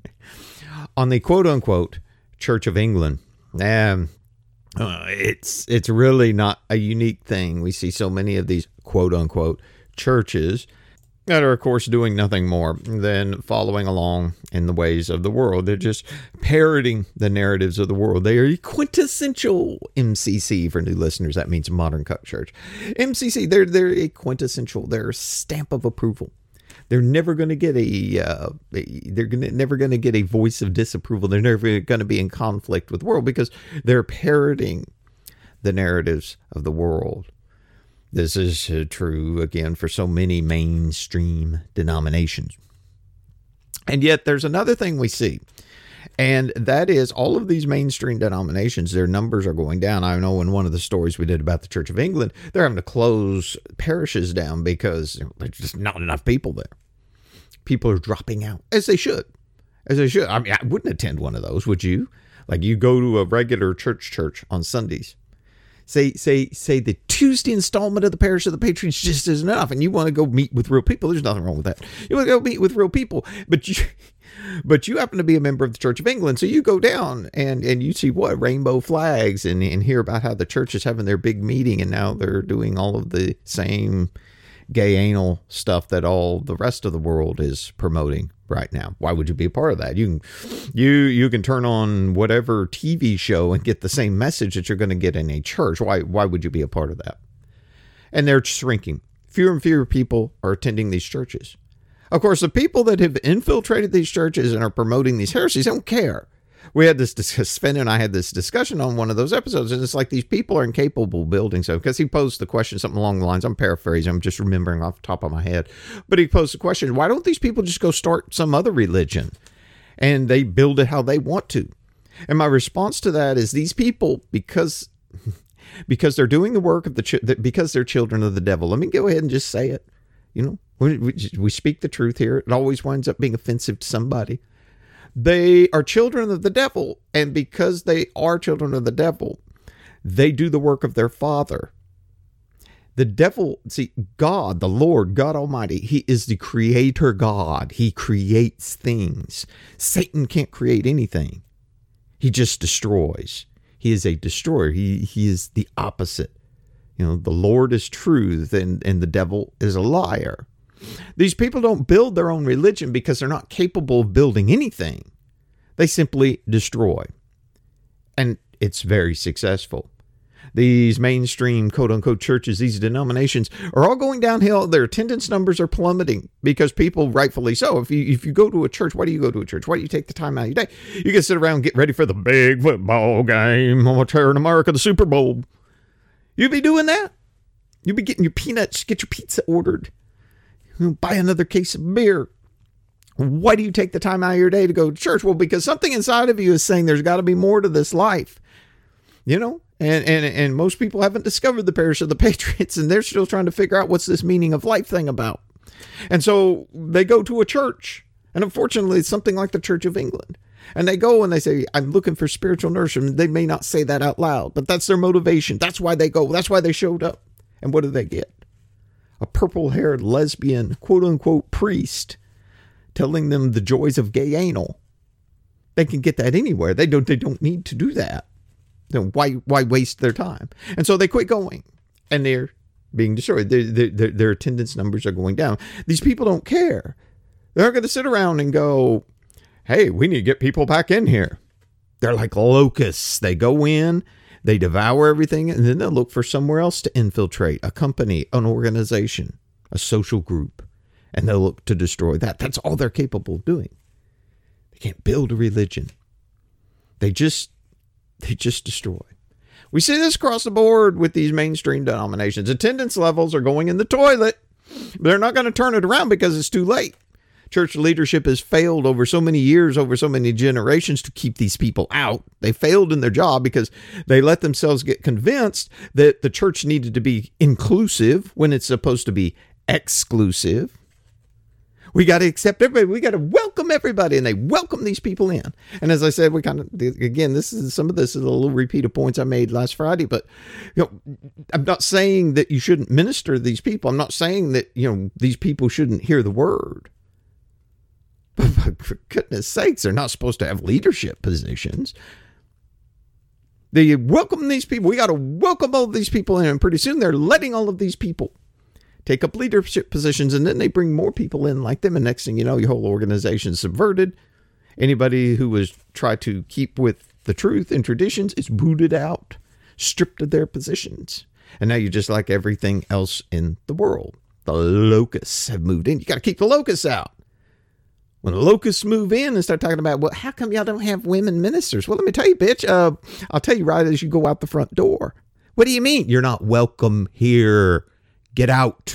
on the quote unquote Church of England. It's really not a unique thing. We see so many of these quote unquote churches that are, of course, doing nothing more than following along in the ways of the world. They're just parroting the narratives of the world. They are a quintessential MCC for new listeners. That means Modern Cut Church. MCC, they're a quintessential. They're a stamp of approval. They're never going to get never going to get a voice of disapproval. They're never going to be in conflict with the world because they're parroting the narratives of the world. This is true, again, for so many mainstream denominations. And yet there's another thing we see, and that is all of these mainstream denominations, their numbers are going down. I know in one of the stories we did about the Church of England, they're having to close parishes down because there's just not enough people there. People are dropping out, as they should. I mean, I wouldn't attend one of those, would you? Like, you go to a regular church on Sundays. Say the Tuesday installment of the Parish of the Patriots just isn't enough, and you want to go meet with real people. There's nothing wrong with that. You want to go meet with real people, but you happen to be a member of the Church of England, so you go down and you see what rainbow flags and hear about how the church is having their big meeting, and now they're doing all of the same gay anal stuff that all the rest of the world is promoting right now. Why would you be a part of that? You can turn on whatever TV show and get the same message that you're going to get in a church. Why would you be a part of that? And they're shrinking. Fewer and fewer people are attending these churches. Of course, the people that have infiltrated these churches and are promoting these heresies don't care. We had this, Sven and I had this discussion on one of those episodes, and it's like these people are incapable of building so, because he posed the question, something along the lines, I'm paraphrasing, I'm just remembering off the top of my head, but he posed the question, why don't these people just go start some other religion and they build it how they want to? And my response to that is these people, because they're doing the work of because they're children of the devil. Let me go ahead and just say it. We speak the truth here. It always winds up being offensive to somebody. They are children of the devil, and because they are children of the devil, they do the work of their father. The devil, see, God, the Lord, God Almighty, He is the creator God. He creates things. Satan can't create anything. He just destroys. He is a destroyer. He is the opposite. The Lord is truth and the devil is a liar. These people don't build their own religion because they're not capable of building anything. They simply destroy. And it's very successful. These mainstream quote-unquote churches, these denominations are all going downhill. Their attendance numbers are plummeting because people, rightfully so, if you go to a church, why do you go to a church? Why do you take the time out of your day? You can sit around and get ready for the big football game. I'm tearing America, the Super Bowl. You'd be doing that. You'd be getting your peanuts, get your pizza ordered. Buy another case of beer. Why do you take the time out of your day to go to church? Well, because something inside of you is saying there's got to be more to this life. And most people haven't discovered the parish of the Patriots, and they're still trying to figure out what's this meaning of life thing about. And so they go to a church, and unfortunately, it's something like the Church of England. And they go and they say, I'm looking for spiritual nourishment. They may not say that out loud, but that's their motivation. That's why they go. That's why they showed up. And what do they get? A purple-haired lesbian, quote-unquote, priest telling them the joys of gay anal. They can get that anywhere. They don't need to do that. Why waste their time? And so they quit going, and they're being destroyed. Their attendance numbers are going down. These people don't care. They're not going to sit around and go, hey, we need to get people back in here. They're like locusts. They go in, they devour everything, and then they'll look for somewhere else to infiltrate, a company, an organization, a social group, and they'll look to destroy that. That's all they're capable of doing. They can't build a religion. They just destroy. We see this across the board with these mainstream denominations. Attendance levels are going in the toilet. They're not going to turn it around because it's too late. Church leadership has failed over so many years, over so many generations to keep these people out. They failed in their job because they let themselves get convinced that the church needed to be inclusive when it's supposed to be exclusive. We got to accept everybody. We got to welcome everybody, and they welcome these people in. And as I said, some of this is a little repeat of points I made last Friday, but I'm not saying that you shouldn't minister to these people. I'm not saying that, these people shouldn't hear the word. But for goodness sakes, they're not supposed to have leadership positions. They welcome these people. We got to welcome all of these people in, and pretty soon they're letting all of these people take up leadership positions, and then they bring more people in like them, and next thing you know, your whole organization is subverted. Anybody who was tried to keep with the truth and traditions is booted out, stripped of their positions. And now you're just like everything else in the world. The locusts have moved in. You got to keep the locusts out. When the locusts move in and start talking about, well, how come y'all don't have women ministers? Well, let me tell you, bitch, I'll tell you right as you go out the front door. What do you mean? You're not welcome here. Get out.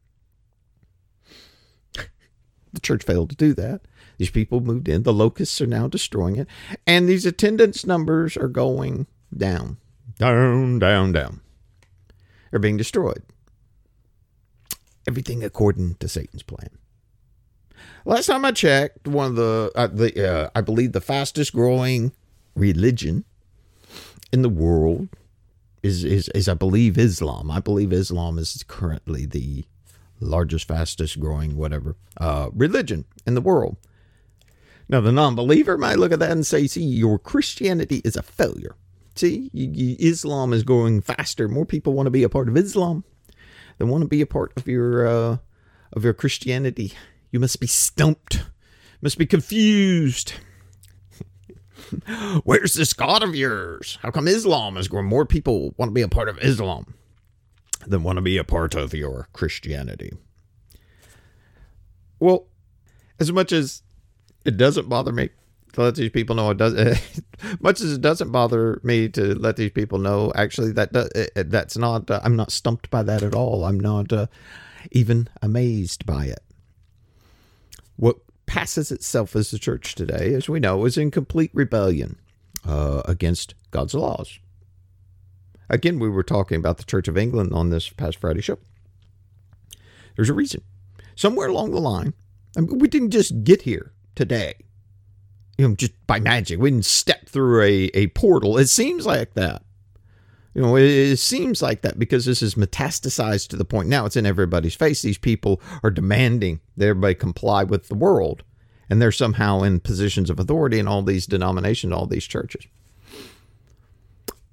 The church failed to do that. These people moved in. The locusts are now destroying it. And these attendance numbers are going down. Down, down, down. They're being destroyed. Everything according to Satan's plan. Last time I checked, one of the I believe the fastest growing religion in the world is I believe Islam. I believe Islam is currently the largest, fastest growing, whatever, religion in the world. Now, the non-believer might look at that and say, see, your Christianity is a failure. See, Islam is growing faster. More people want to be a part of Islam than want to be a part of your Christianity. You must be stumped, must be confused. Where's this God of yours? How come Islam is growing? More people want to be a part of Islam than want to be a part of your Christianity. Well, as much as it doesn't bother me to let these people know, much as it doesn't bother me to let these people know, actually, that's not, I'm not stumped by that at all. I'm not even amazed by it. What passes itself as the church today, as we know, is in complete rebellion against God's laws. Again, we were talking about the Church of England on this past Friday show. There's a reason. Somewhere along the line, we didn't just get here today, just by magic. We didn't step through a portal. It seems like that. It seems like that because this is metastasized to the point now it's in everybody's face. These people are demanding that everybody comply with the world, and they're somehow in positions of authority in all these denominations, all these churches.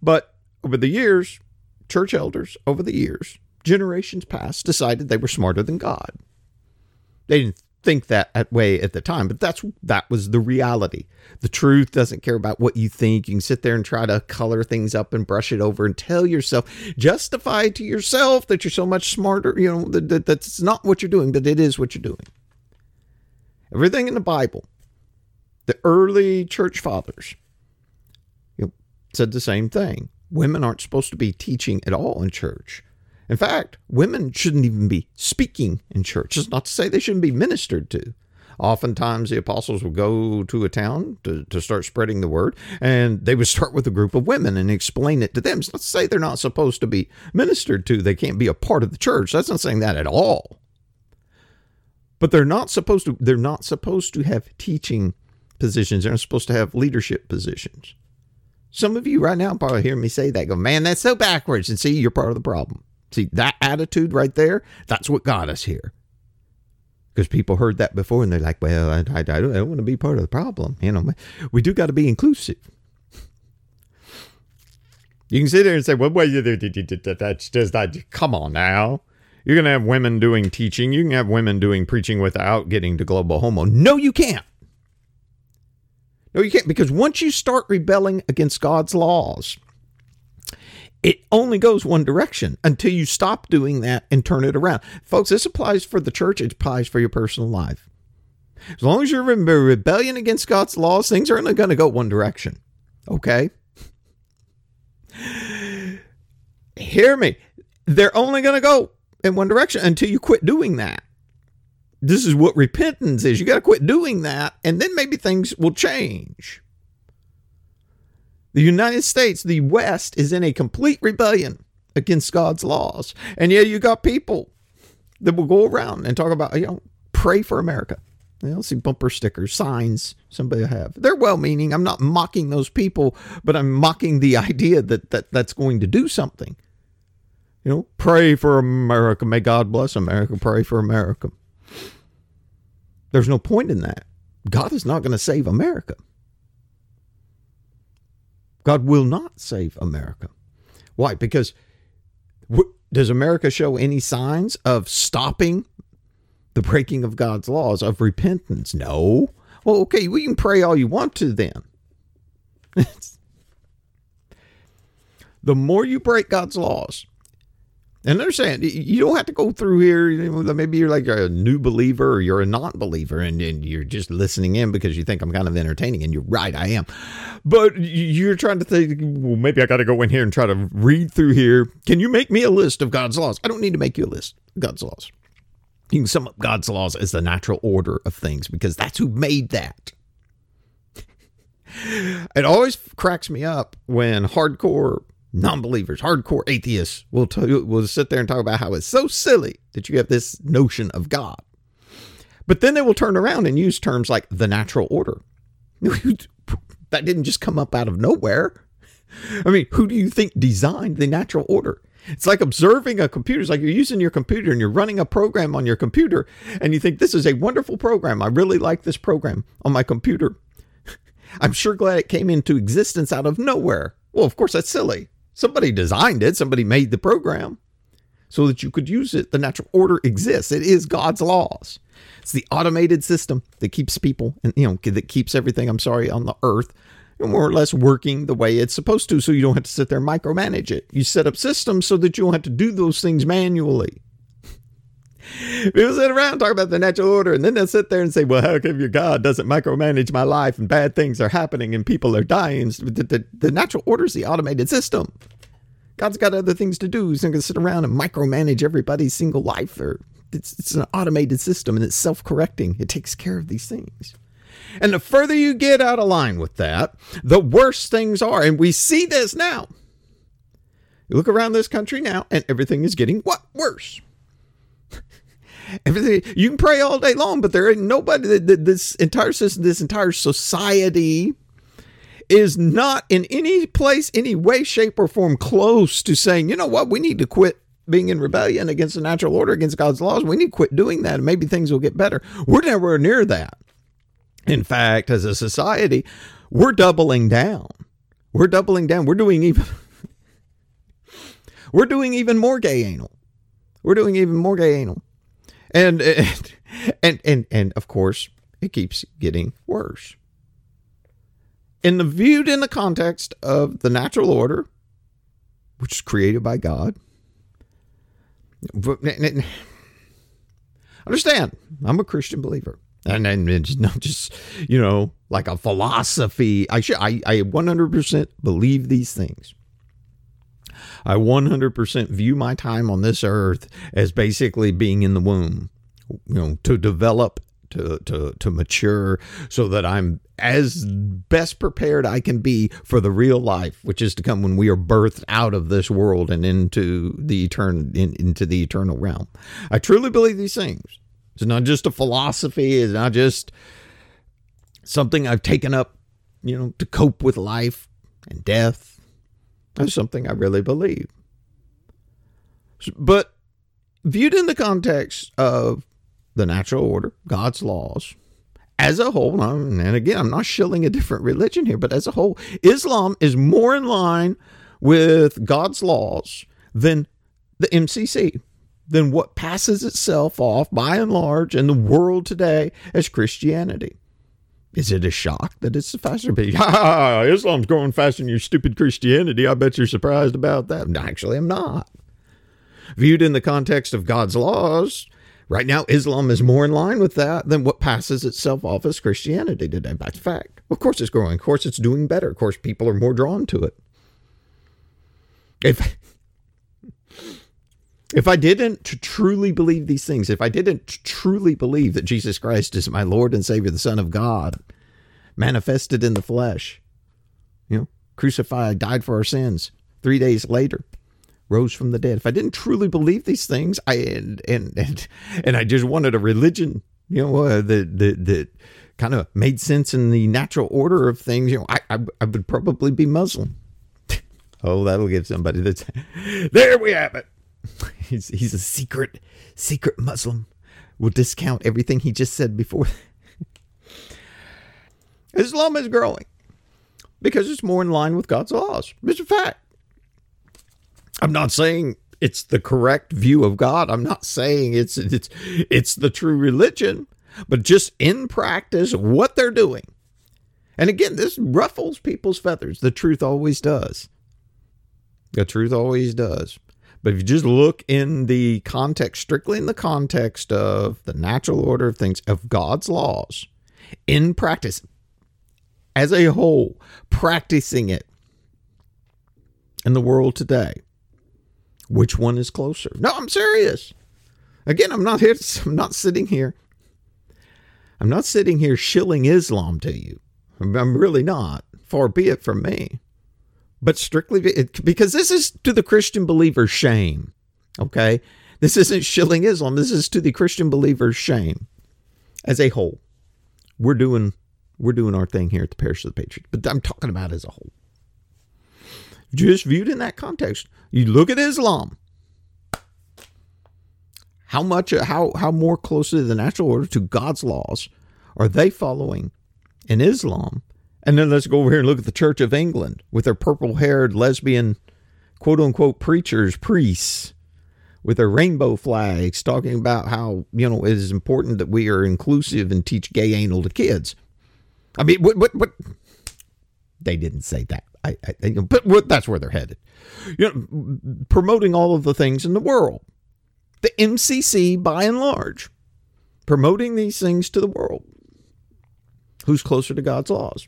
But over the years, church elders, over the years, generations past, decided they were smarter than God. They didn't think that way at the time, but that was the reality. The truth doesn't care about what you think. You can sit there and try to color things up and brush it over and tell yourself, justify to yourself that you're so much smarter, that's not what you're doing, but it is what you're doing. Everything in the Bible, the early church fathers, said the same thing. Women aren't supposed to be teaching at all in church. In fact, women shouldn't even be speaking in church. It's not to say they shouldn't be ministered to. Oftentimes, the apostles would go to a town to start spreading the word, and they would start with a group of women and explain it to them. It's not to say they're not supposed to be ministered to. They can't be a part of the church. That's not saying that at all. But they're not supposed to have teaching positions. They're not supposed to have leadership positions. Some of you right now probably hear me say that, go, man, that's so backwards. And see, you're part of the problem. See, that attitude right there, that's what got us here. Because people heard that before and they're like, well, I don't want to be part of the problem. We do got to be inclusive. You can sit there and say, well, that's just not, come on now. You're going to have women doing teaching. You can have women doing preaching without getting to global homo. No, you can't. No, you can't. Because once you start rebelling against God's laws, it only goes one direction until you stop doing that and turn it around. Folks, this applies for the church. It applies for your personal life. As long as you're in rebellion against God's laws, things are only going to go one direction. Okay? Hear me. They're only going to go in one direction until you quit doing that. This is what repentance is. You got to quit doing that, and then maybe things will change. The United States, the West, is in a complete rebellion against God's laws. And yeah, you got people that will go around and talk about, pray for America. See bumper stickers, signs somebody will have. They're well-meaning. I'm not mocking those people, but I'm mocking the idea that's going to do something. Pray for America. May God bless America. Pray for America. There's no point in that. God is not going to save America. God will not save America. Why? Because does America show any signs of stopping the breaking of God's laws, of repentance? No. Well, okay, we can pray all you want to then. The more you break God's laws, and understand, you don't have to go through here. Maybe you're like a new believer or you're a non-believer and you're just listening in because you think I'm kind of entertaining. And you're right, I am. But you're trying to think, well, maybe I got to go in here and try to read through here. Can you make me a list of God's laws? I don't need to make you a list of God's laws. You can sum up God's laws as the natural order of things because that's who made that. It always cracks me up when hardcore non-believers, hardcore atheists will sit there and talk about how it's so silly that you have this notion of God. But then they will turn around and use terms like the natural order. That didn't just come up out of nowhere. I mean, who do you think designed the natural order? It's like observing a computer. It's like you're using your computer and you're running a program on your computer and you think this is a wonderful program. I really like this program on my computer. I'm sure glad it came into existence out of nowhere. Well, of course, that's silly. Somebody designed it. Somebody made the program so that you could use it. The natural order exists. It is God's laws. It's the automated system that keeps people and, that keeps everything, on the earth more or less working the way it's supposed to. So you don't have to sit there and micromanage it. You set up systems so that you don't have to do those things manually. People sit around and talk about the natural order, and then they'll sit there and say, well, how come your God doesn't micromanage my life and bad things are happening and people are dying? The natural order is the automated system. God's got other things to do. He's not going to sit around and micromanage everybody's single life. It's an automated system, and it's self-correcting. It takes care of these things. And the further you get out of line with that, the worse things are. And we see this now. You look around this country now, and everything is getting what? Worse. Everything, you can pray all day long, but there ain't nobody, this entire system, this entire society is not in any place, any way, shape, or form close to saying, you know what, we need to quit being in rebellion against the natural order, against God's laws. We need to quit doing that, and maybe things will get better. We're nowhere near that. In fact, as a society, we're doubling down. We're doubling down. We're doing even, We're doing even more gay anal. And of course, it keeps getting worse. Viewed in the context of the natural order, which is created by God. Understand, I'm a Christian believer. And it's not just, like a philosophy. I 100% believe these things. I 100% view my time on this earth as basically being in the womb, to develop, to mature, so that I'm as best prepared I can be for the real life, which is to come when we are birthed out of this world and into the eternal realm. I truly believe these things. It's not just a philosophy. It's not just something I've taken up, to cope with life and death. That's something I really believe. But viewed in the context of the natural order, God's laws, as a whole, and again, I'm not shilling a different religion here, but as a whole, Islam is more in line with God's laws than the MCC, than what passes itself off by and large in the world today as Christianity. Is it a shock that it's faster? Islam's growing faster than your stupid Christianity. I bet you're surprised about that. Actually, I'm not. Viewed in the context of God's laws, right now, Islam is more in line with that than what passes itself off as Christianity today. That's a fact. Of course it's growing. Of course it's doing better. Of course people are more drawn to it. If I didn't truly believe these things, if I didn't truly believe that Jesus Christ is my Lord and Savior, the Son of God, manifested in the flesh, crucified, died for our sins, 3 days later, rose from the dead. If I didn't truly believe these things, and I just wanted a religion, that kind of made sense in the natural order of things, I would probably be Muslim. Oh, that'll give somebody that's there. We have it. He's a secret Muslim. We'll discount everything he just said before. Islam is growing because it's more in line with God's laws. It's a fact. I'm not saying it's the correct view of God. I'm not saying it's the true religion, but just in practice, what they're doing. And again, this ruffles people's feathers. The truth always does. The truth always does. But if you just look in the context, strictly in the context of the natural order of things, of God's laws, in practice, as a whole, practicing it in the world today, which one is closer? No, I'm serious. Again, I'm not sitting here shilling Islam to you. I'm really not. Far be it from me. But strictly because this is to the Christian believer's shame. Okay? This isn't shilling Islam. This is to the Christian believer's shame. As a whole. We're doing our thing here at the Parish of the Patriots. But I'm talking about as a whole. Just viewed in that context. You look at Islam. How more closely to the natural order, to God's laws, are they following in Islam? And then let's go over here and look at the Church of England with their purple-haired lesbian, quote-unquote, priests, with their rainbow flags, talking about how, it is important that we are inclusive and teach gay anal to kids. I mean, what? They didn't say that. But that's where they're headed. Promoting all of the things in the world. The MCC, by and large, promoting these things to the world. Who's closer to God's laws?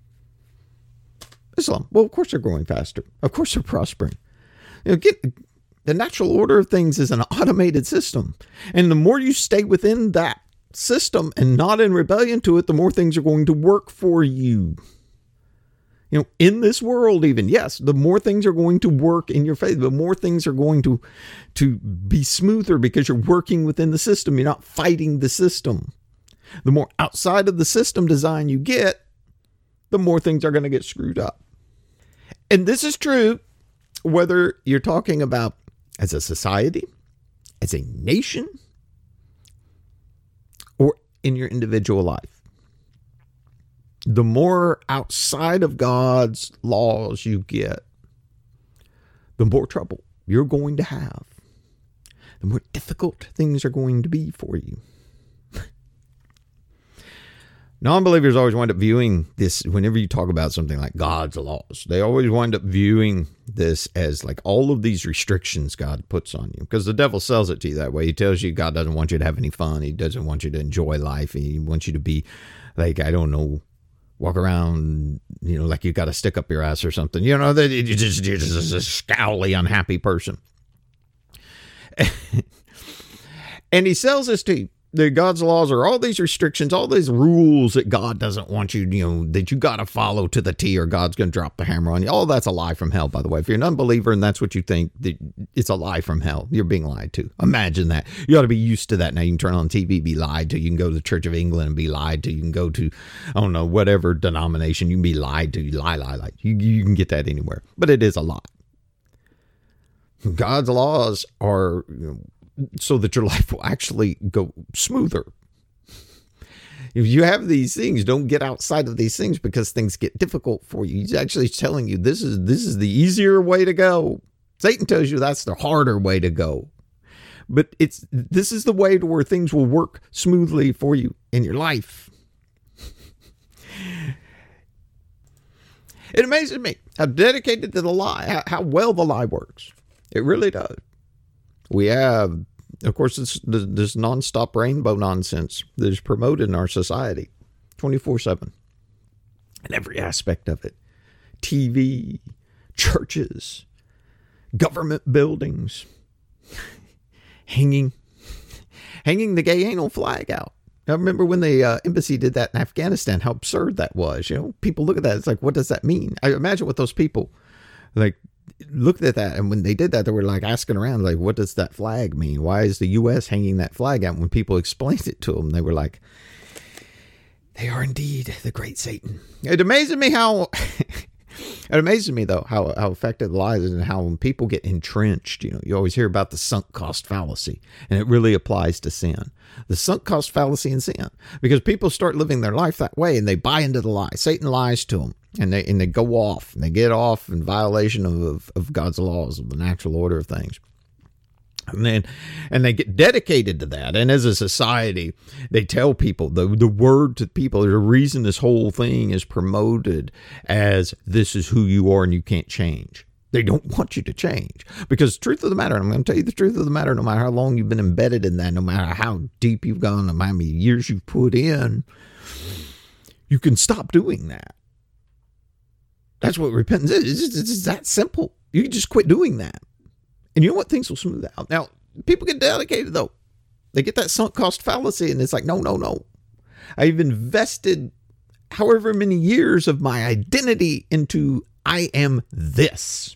Islam. Well, of course they're growing faster. Of course they're prospering. The natural order of things is an automated system. And the more you stay within that system and not in rebellion to it, the more things are going to work for you. In this world even, yes, the more things are going to work in your favor, the more things are going to be smoother because you're working within the system. You're not fighting the system. The more outside of the system design you get, the more things are going to get screwed up. And this is true whether you're talking about as a society, as a nation, or in your individual life. The more outside of God's laws you get, the more trouble you're going to have, the more difficult things are going to be for you. Non-believers always wind up viewing this, whenever you talk about something like God's laws, they always wind up viewing this as like all of these restrictions God puts on you, because the devil sells it to you that way. He tells you God doesn't want you to have any fun. He doesn't want you to enjoy life. He wants you to be like, I don't know, walk around, like you got a stick up your ass or something, that you're just a scowly, unhappy person. And he sells this to you. God's laws are all these restrictions, all these rules that God doesn't want you, that you got to follow to the T or God's going to drop the hammer on you. All that's a lie from hell, by the way. If you're an unbeliever and that's what you think, it's a lie from hell. You're being lied to. Imagine that. You ought to be used to that now. You can turn on TV, be lied to. You can go to the Church of England and be lied to. You can go to, I don't know, whatever denomination, you can be lied to. You lie. You can get that anywhere. But it is a lie. God's laws are, so that your life will actually go smoother. If you have these things, don't get outside of these things because things get difficult for you. He's actually telling you this is the easier way to go. Satan tells you that's the harder way to go. But this is the way to where things will work smoothly for you in your life. It amazes me how dedicated to the lie, how well the lie works. It really does. We have, of course, this nonstop rainbow nonsense that is promoted in our society 24/7 in every aspect of it. TV, churches, government buildings, hanging the gay anal flag out. I remember when the embassy did that in Afghanistan, how absurd that was. People look at that. It's like, what does that mean? I imagine what those people looked at that, and when they did that, they were asking around, what does that flag mean? Why is the U.S. hanging that flag out? When people explained it to them, they were like, they are indeed the great Satan. It amazes me how effective the lie is, and how when people get entrenched, you always hear about the sunk cost fallacy, and it really applies to sin. The sunk cost fallacy in sin, because people start living their life that way and they buy into the lie. Satan lies to them. And they go off, and they get off in violation of God's laws, of the natural order of things. And they get dedicated to that. And as a society, they tell people, the word to people, the reason this whole thing is promoted as this is who you are and you can't change. They don't want you to change. Because the truth of the matter, and I'm going to tell you the truth of the matter, no matter how long you've been embedded in that, no matter how deep you've gone, no matter how many years you've put in, you can stop doing that. That's what repentance is. It's that simple. You can just quit doing that. And you know what? Things will smooth out. Now, people get dedicated, though. They get that sunk cost fallacy, and it's like, no. I've invested however many years of my identity into I am this.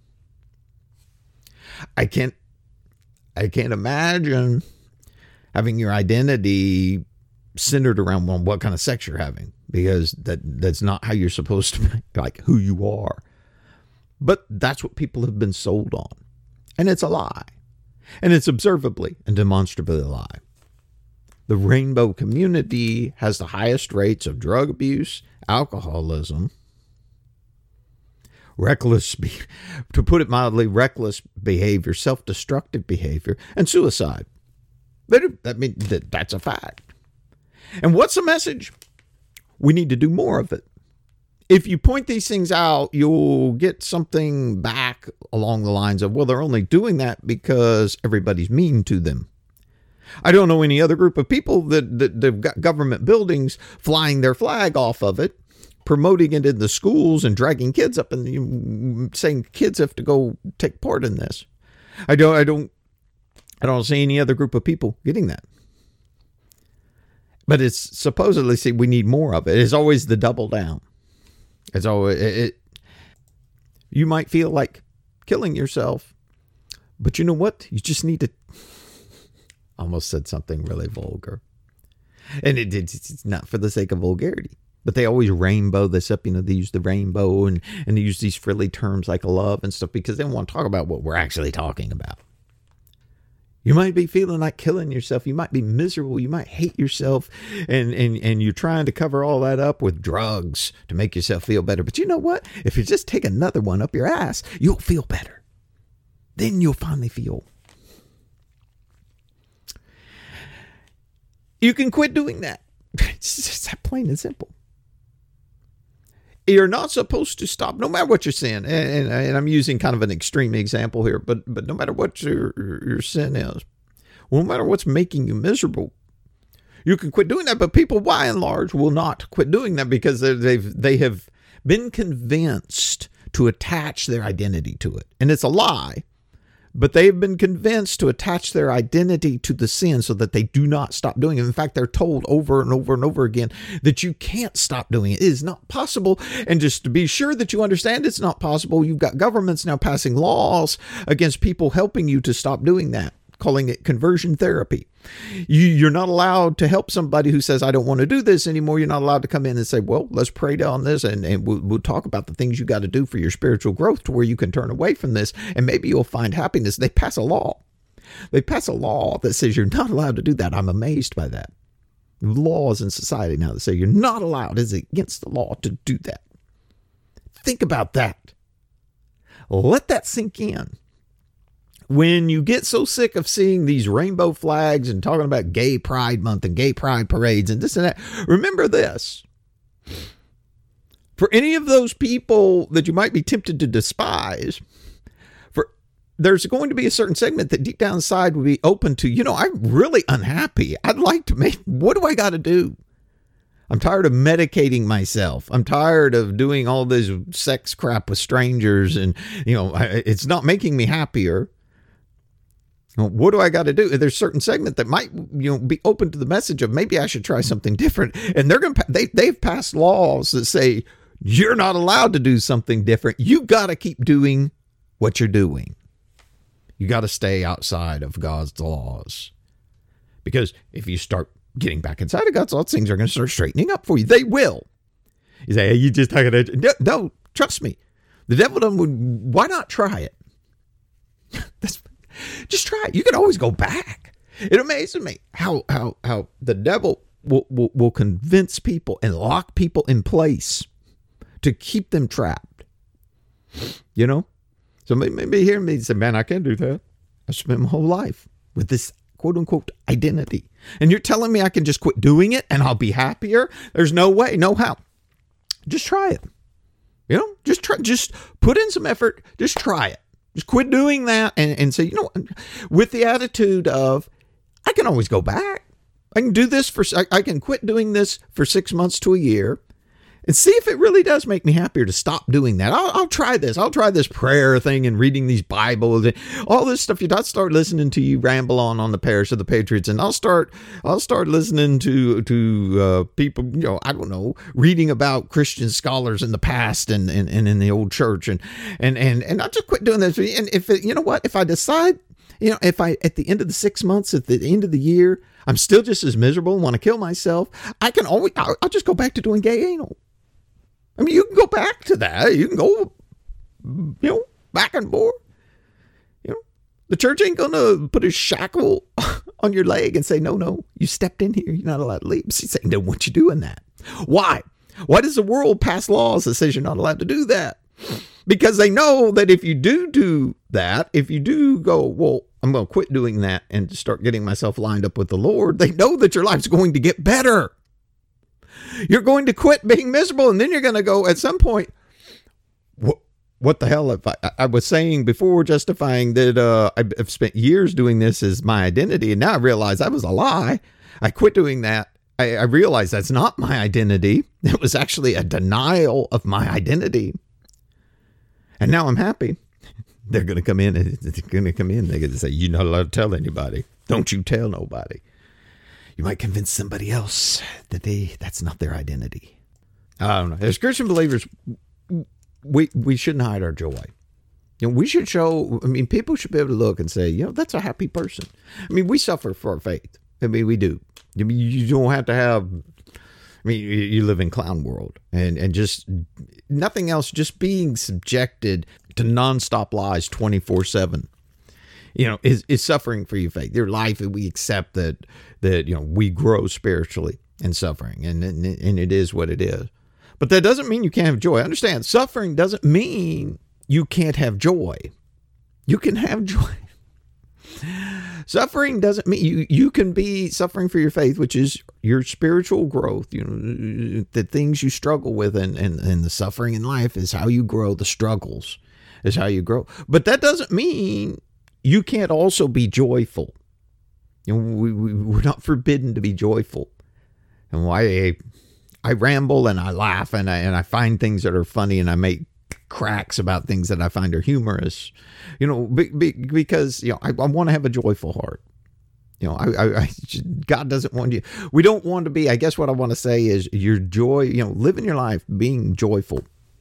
I can't imagine having your identity centered around what kind of sex you're having, because that's not how you're supposed to be, who you are. But that's what people have been sold on. And it's a lie. And it's observably and demonstrably a lie. The rainbow community has the highest rates of drug abuse, alcoholism, to put it mildly, reckless behavior, self-destructive behavior, and suicide. That's a fact. And what's the message? We need to do more of it. If you point these things out, you'll get something back along the lines of, well, they're only doing that because everybody's mean to them. I don't know any other group of people that've got government buildings flying their flag off of it, promoting it in the schools and dragging kids up and saying kids have to go take part in this. I don't see any other group of people getting that. But it's supposedly, we need more of it. It's always the double down. It's always, you might feel like killing yourself, but you know what? You just need to, almost said something really vulgar. And it's not for the sake of vulgarity, but they always rainbow this up. They use the rainbow and they use these frilly terms like love and stuff because they don't want to talk about what we're actually talking about. You might be feeling like killing yourself. You might be miserable. You might hate yourself. And you're trying to cover all that up with drugs to make yourself feel better. But you know what? If you just take another one up your ass, you'll feel better. Then you'll finally feel. You can quit doing that. It's just that plain and simple. You're not supposed to stop, no matter what your sin. And I'm using kind of an extreme example here, but no matter what your sin is, no matter what's making you miserable, you can quit doing that. But people, by and large, will not quit doing that because they have been convinced to attach their identity to it. And it's a lie. But they have been convinced to attach their identity to the sin so that they do not stop doing it. In fact, they're told over and over and over again that you can't stop doing it. It is not possible. And just to be sure that you understand it's not possible, you've got governments now passing laws against people helping you to stop doing that, calling it conversion therapy. You're not allowed to help somebody who says, I don't want to do this anymore. You're not allowed to come in and say, well, let's pray on this and we'll talk about the things you got to do for your spiritual growth to where you can turn away from this and maybe you'll find happiness. They pass a law. They pass a law that says you're not allowed to do that. I'm amazed by that. Laws in society now that say you're not allowed. It's against the law to do that. Think about that. Let that sink in. When you get so sick of seeing these rainbow flags and talking about gay pride month and gay pride parades and this and that, remember this. For any of those people that you might be tempted to despise, there's going to be a certain segment that deep down inside would be open to, I'm really unhappy. I'd like to what do I got to do? I'm tired of medicating myself. I'm tired of doing all this sex crap with strangers and, it's not making me happier. What do I got to do? There's a certain segment that might, be open to the message of maybe I should try something different. And they've passed laws that say you're not allowed to do something different. You got to keep doing what you're doing. You got to stay outside of God's laws. Because if you start getting back inside of God's laws, things are going to start straightening up for you. They will. You say, hey, you just talking to... No, trust me. The devil why not try it? Just try it. You can always go back. It amazes me how the devil will convince people and lock people in place to keep them trapped. So maybe hear me say, man, I can't do that. I spent my whole life with this quote unquote identity. And you're telling me I can just quit doing it and I'll be happier? There's no way, no how. Just try it. Just put in some effort. Just try it. Just quit doing that and say, with the attitude of, I can always go back. I can do this I can quit doing this for 6 months to a year and see if it really does make me happier to stop doing that. I'll try this. I'll try this prayer thing and reading these Bibles and all this stuff. I'll start listening to you ramble on the parish of the Patriots, and I'll start listening to people, I don't know, reading about Christian scholars in the past and in the old church and I'll just quit doing this. And if if I decide, if I, at the end of the 6 months, at the end of the year, I'm still just as miserable and want to kill myself, I'll just go back to doing gay anal. I mean, you can go back to that. You can go, back and forth. The church ain't going to put a shackle on your leg and say, no, you stepped in here. You're not allowed to leave. She's saying, don't want you doing that. Why? Why does the world pass laws that says you're not allowed to do that? Because they know that if you do that, if you do go, well, I'm going to quit doing that and start getting myself lined up with the Lord, they know that your life's going to get better. You're going to quit being miserable, and then you're going to go at some point, what the hell? If I was saying before, justifying that I've spent years doing this as my identity, and now I realize that was a lie. I quit doing that. I realized that's not my identity. It was actually a denial of my identity. And now I'm happy. They're going to come in. They're going to say, you're not allowed to tell anybody. Don't you tell nobody. You might convince somebody else that that's not their identity. I don't know. As Christian believers, we shouldn't hide our joy. We should show, people should be able to look and say, that's a happy person. We suffer for our faith. We do. You don't have to have, you live in clown world and just nothing else, just being subjected to nonstop lies 24/7. Is suffering for your faith. Your life, we accept that we grow spiritually in suffering, and it is what it is. But that doesn't mean you can't have joy. Understand, suffering doesn't mean you can't have joy. You can have joy. Suffering doesn't mean you can be suffering for your faith, which is your spiritual growth. The things you struggle with and the suffering in life is how you grow. The struggles is how you grow. But that doesn't mean you can't also be joyful. We're not forbidden to be joyful. And why I ramble and I laugh and I find things that are funny and I make cracks about things that I find are humorous, because, I want to have a joyful heart. God doesn't want you. We don't want to be, I guess what I want to say is your joy, living your life being joyful.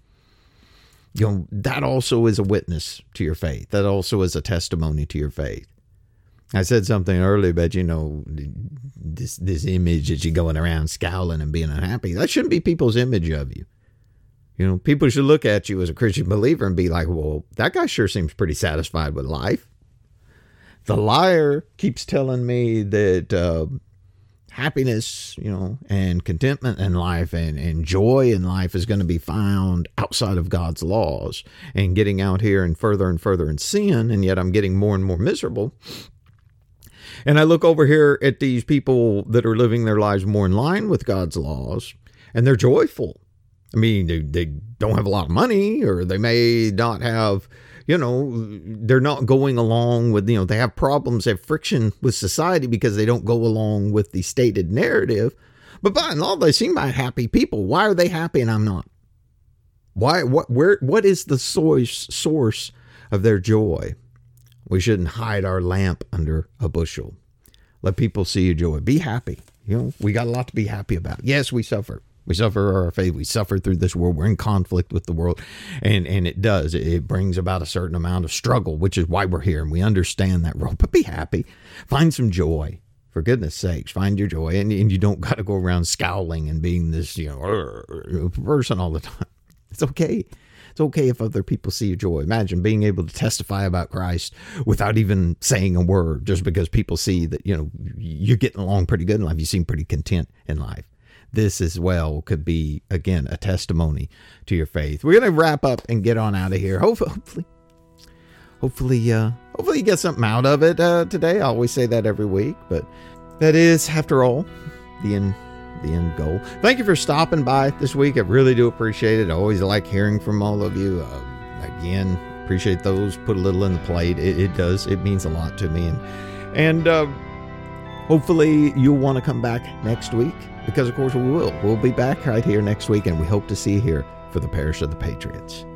That also is a witness to your faith. That also is a testimony to your faith. I said something earlier about, this image that you're going around scowling and being unhappy. That shouldn't be people's image of you. People should look at you as a Christian believer and be like, well, that guy sure seems pretty satisfied with life. The liar keeps telling me that happiness, and contentment in life and joy in life is going to be found outside of God's laws and getting out here and further in sin. And yet I'm getting more and more miserable. And I look over here at these people that are living their lives more in line with God's laws, and they're joyful. I mean, they don't have a lot of money, or they may not have, they're not going along with, they have problems, they have friction with society because they don't go along with the stated narrative. But by and large, they seem like happy people. Why are they happy and I'm not? What is the source of their joy? We shouldn't hide our lamp under a bushel. Let people see your joy. Be happy. We got a lot to be happy about. Yes, we suffer. We suffer our faith. We suffer through this world. We're in conflict with the world. And it does. It brings about a certain amount of struggle, which is why we're here. And we understand that role. But be happy. Find some joy. For goodness sakes, find your joy. And you don't got to go around scowling and being this, person all the time. It's okay. It's okay if other people see your joy. Imagine being able to testify about Christ without even saying a word, just because people see that, you're getting along pretty good in life. You seem pretty content in life. This as well could be, again, a testimony to your faith. We're going to wrap up and get on out of here. Hopefully you get something out of it today. I always say that every week, but that is, after all, the end goal. Thank you for stopping by this week. I really do appreciate it. I always like hearing from all of you. Again, appreciate those. Put a little in the plate. It does. It means a lot to me. And hopefully you'll want to come back next week, because of course we will. We'll be back right here next week, and we hope to see you here for the Parish of the Patriots.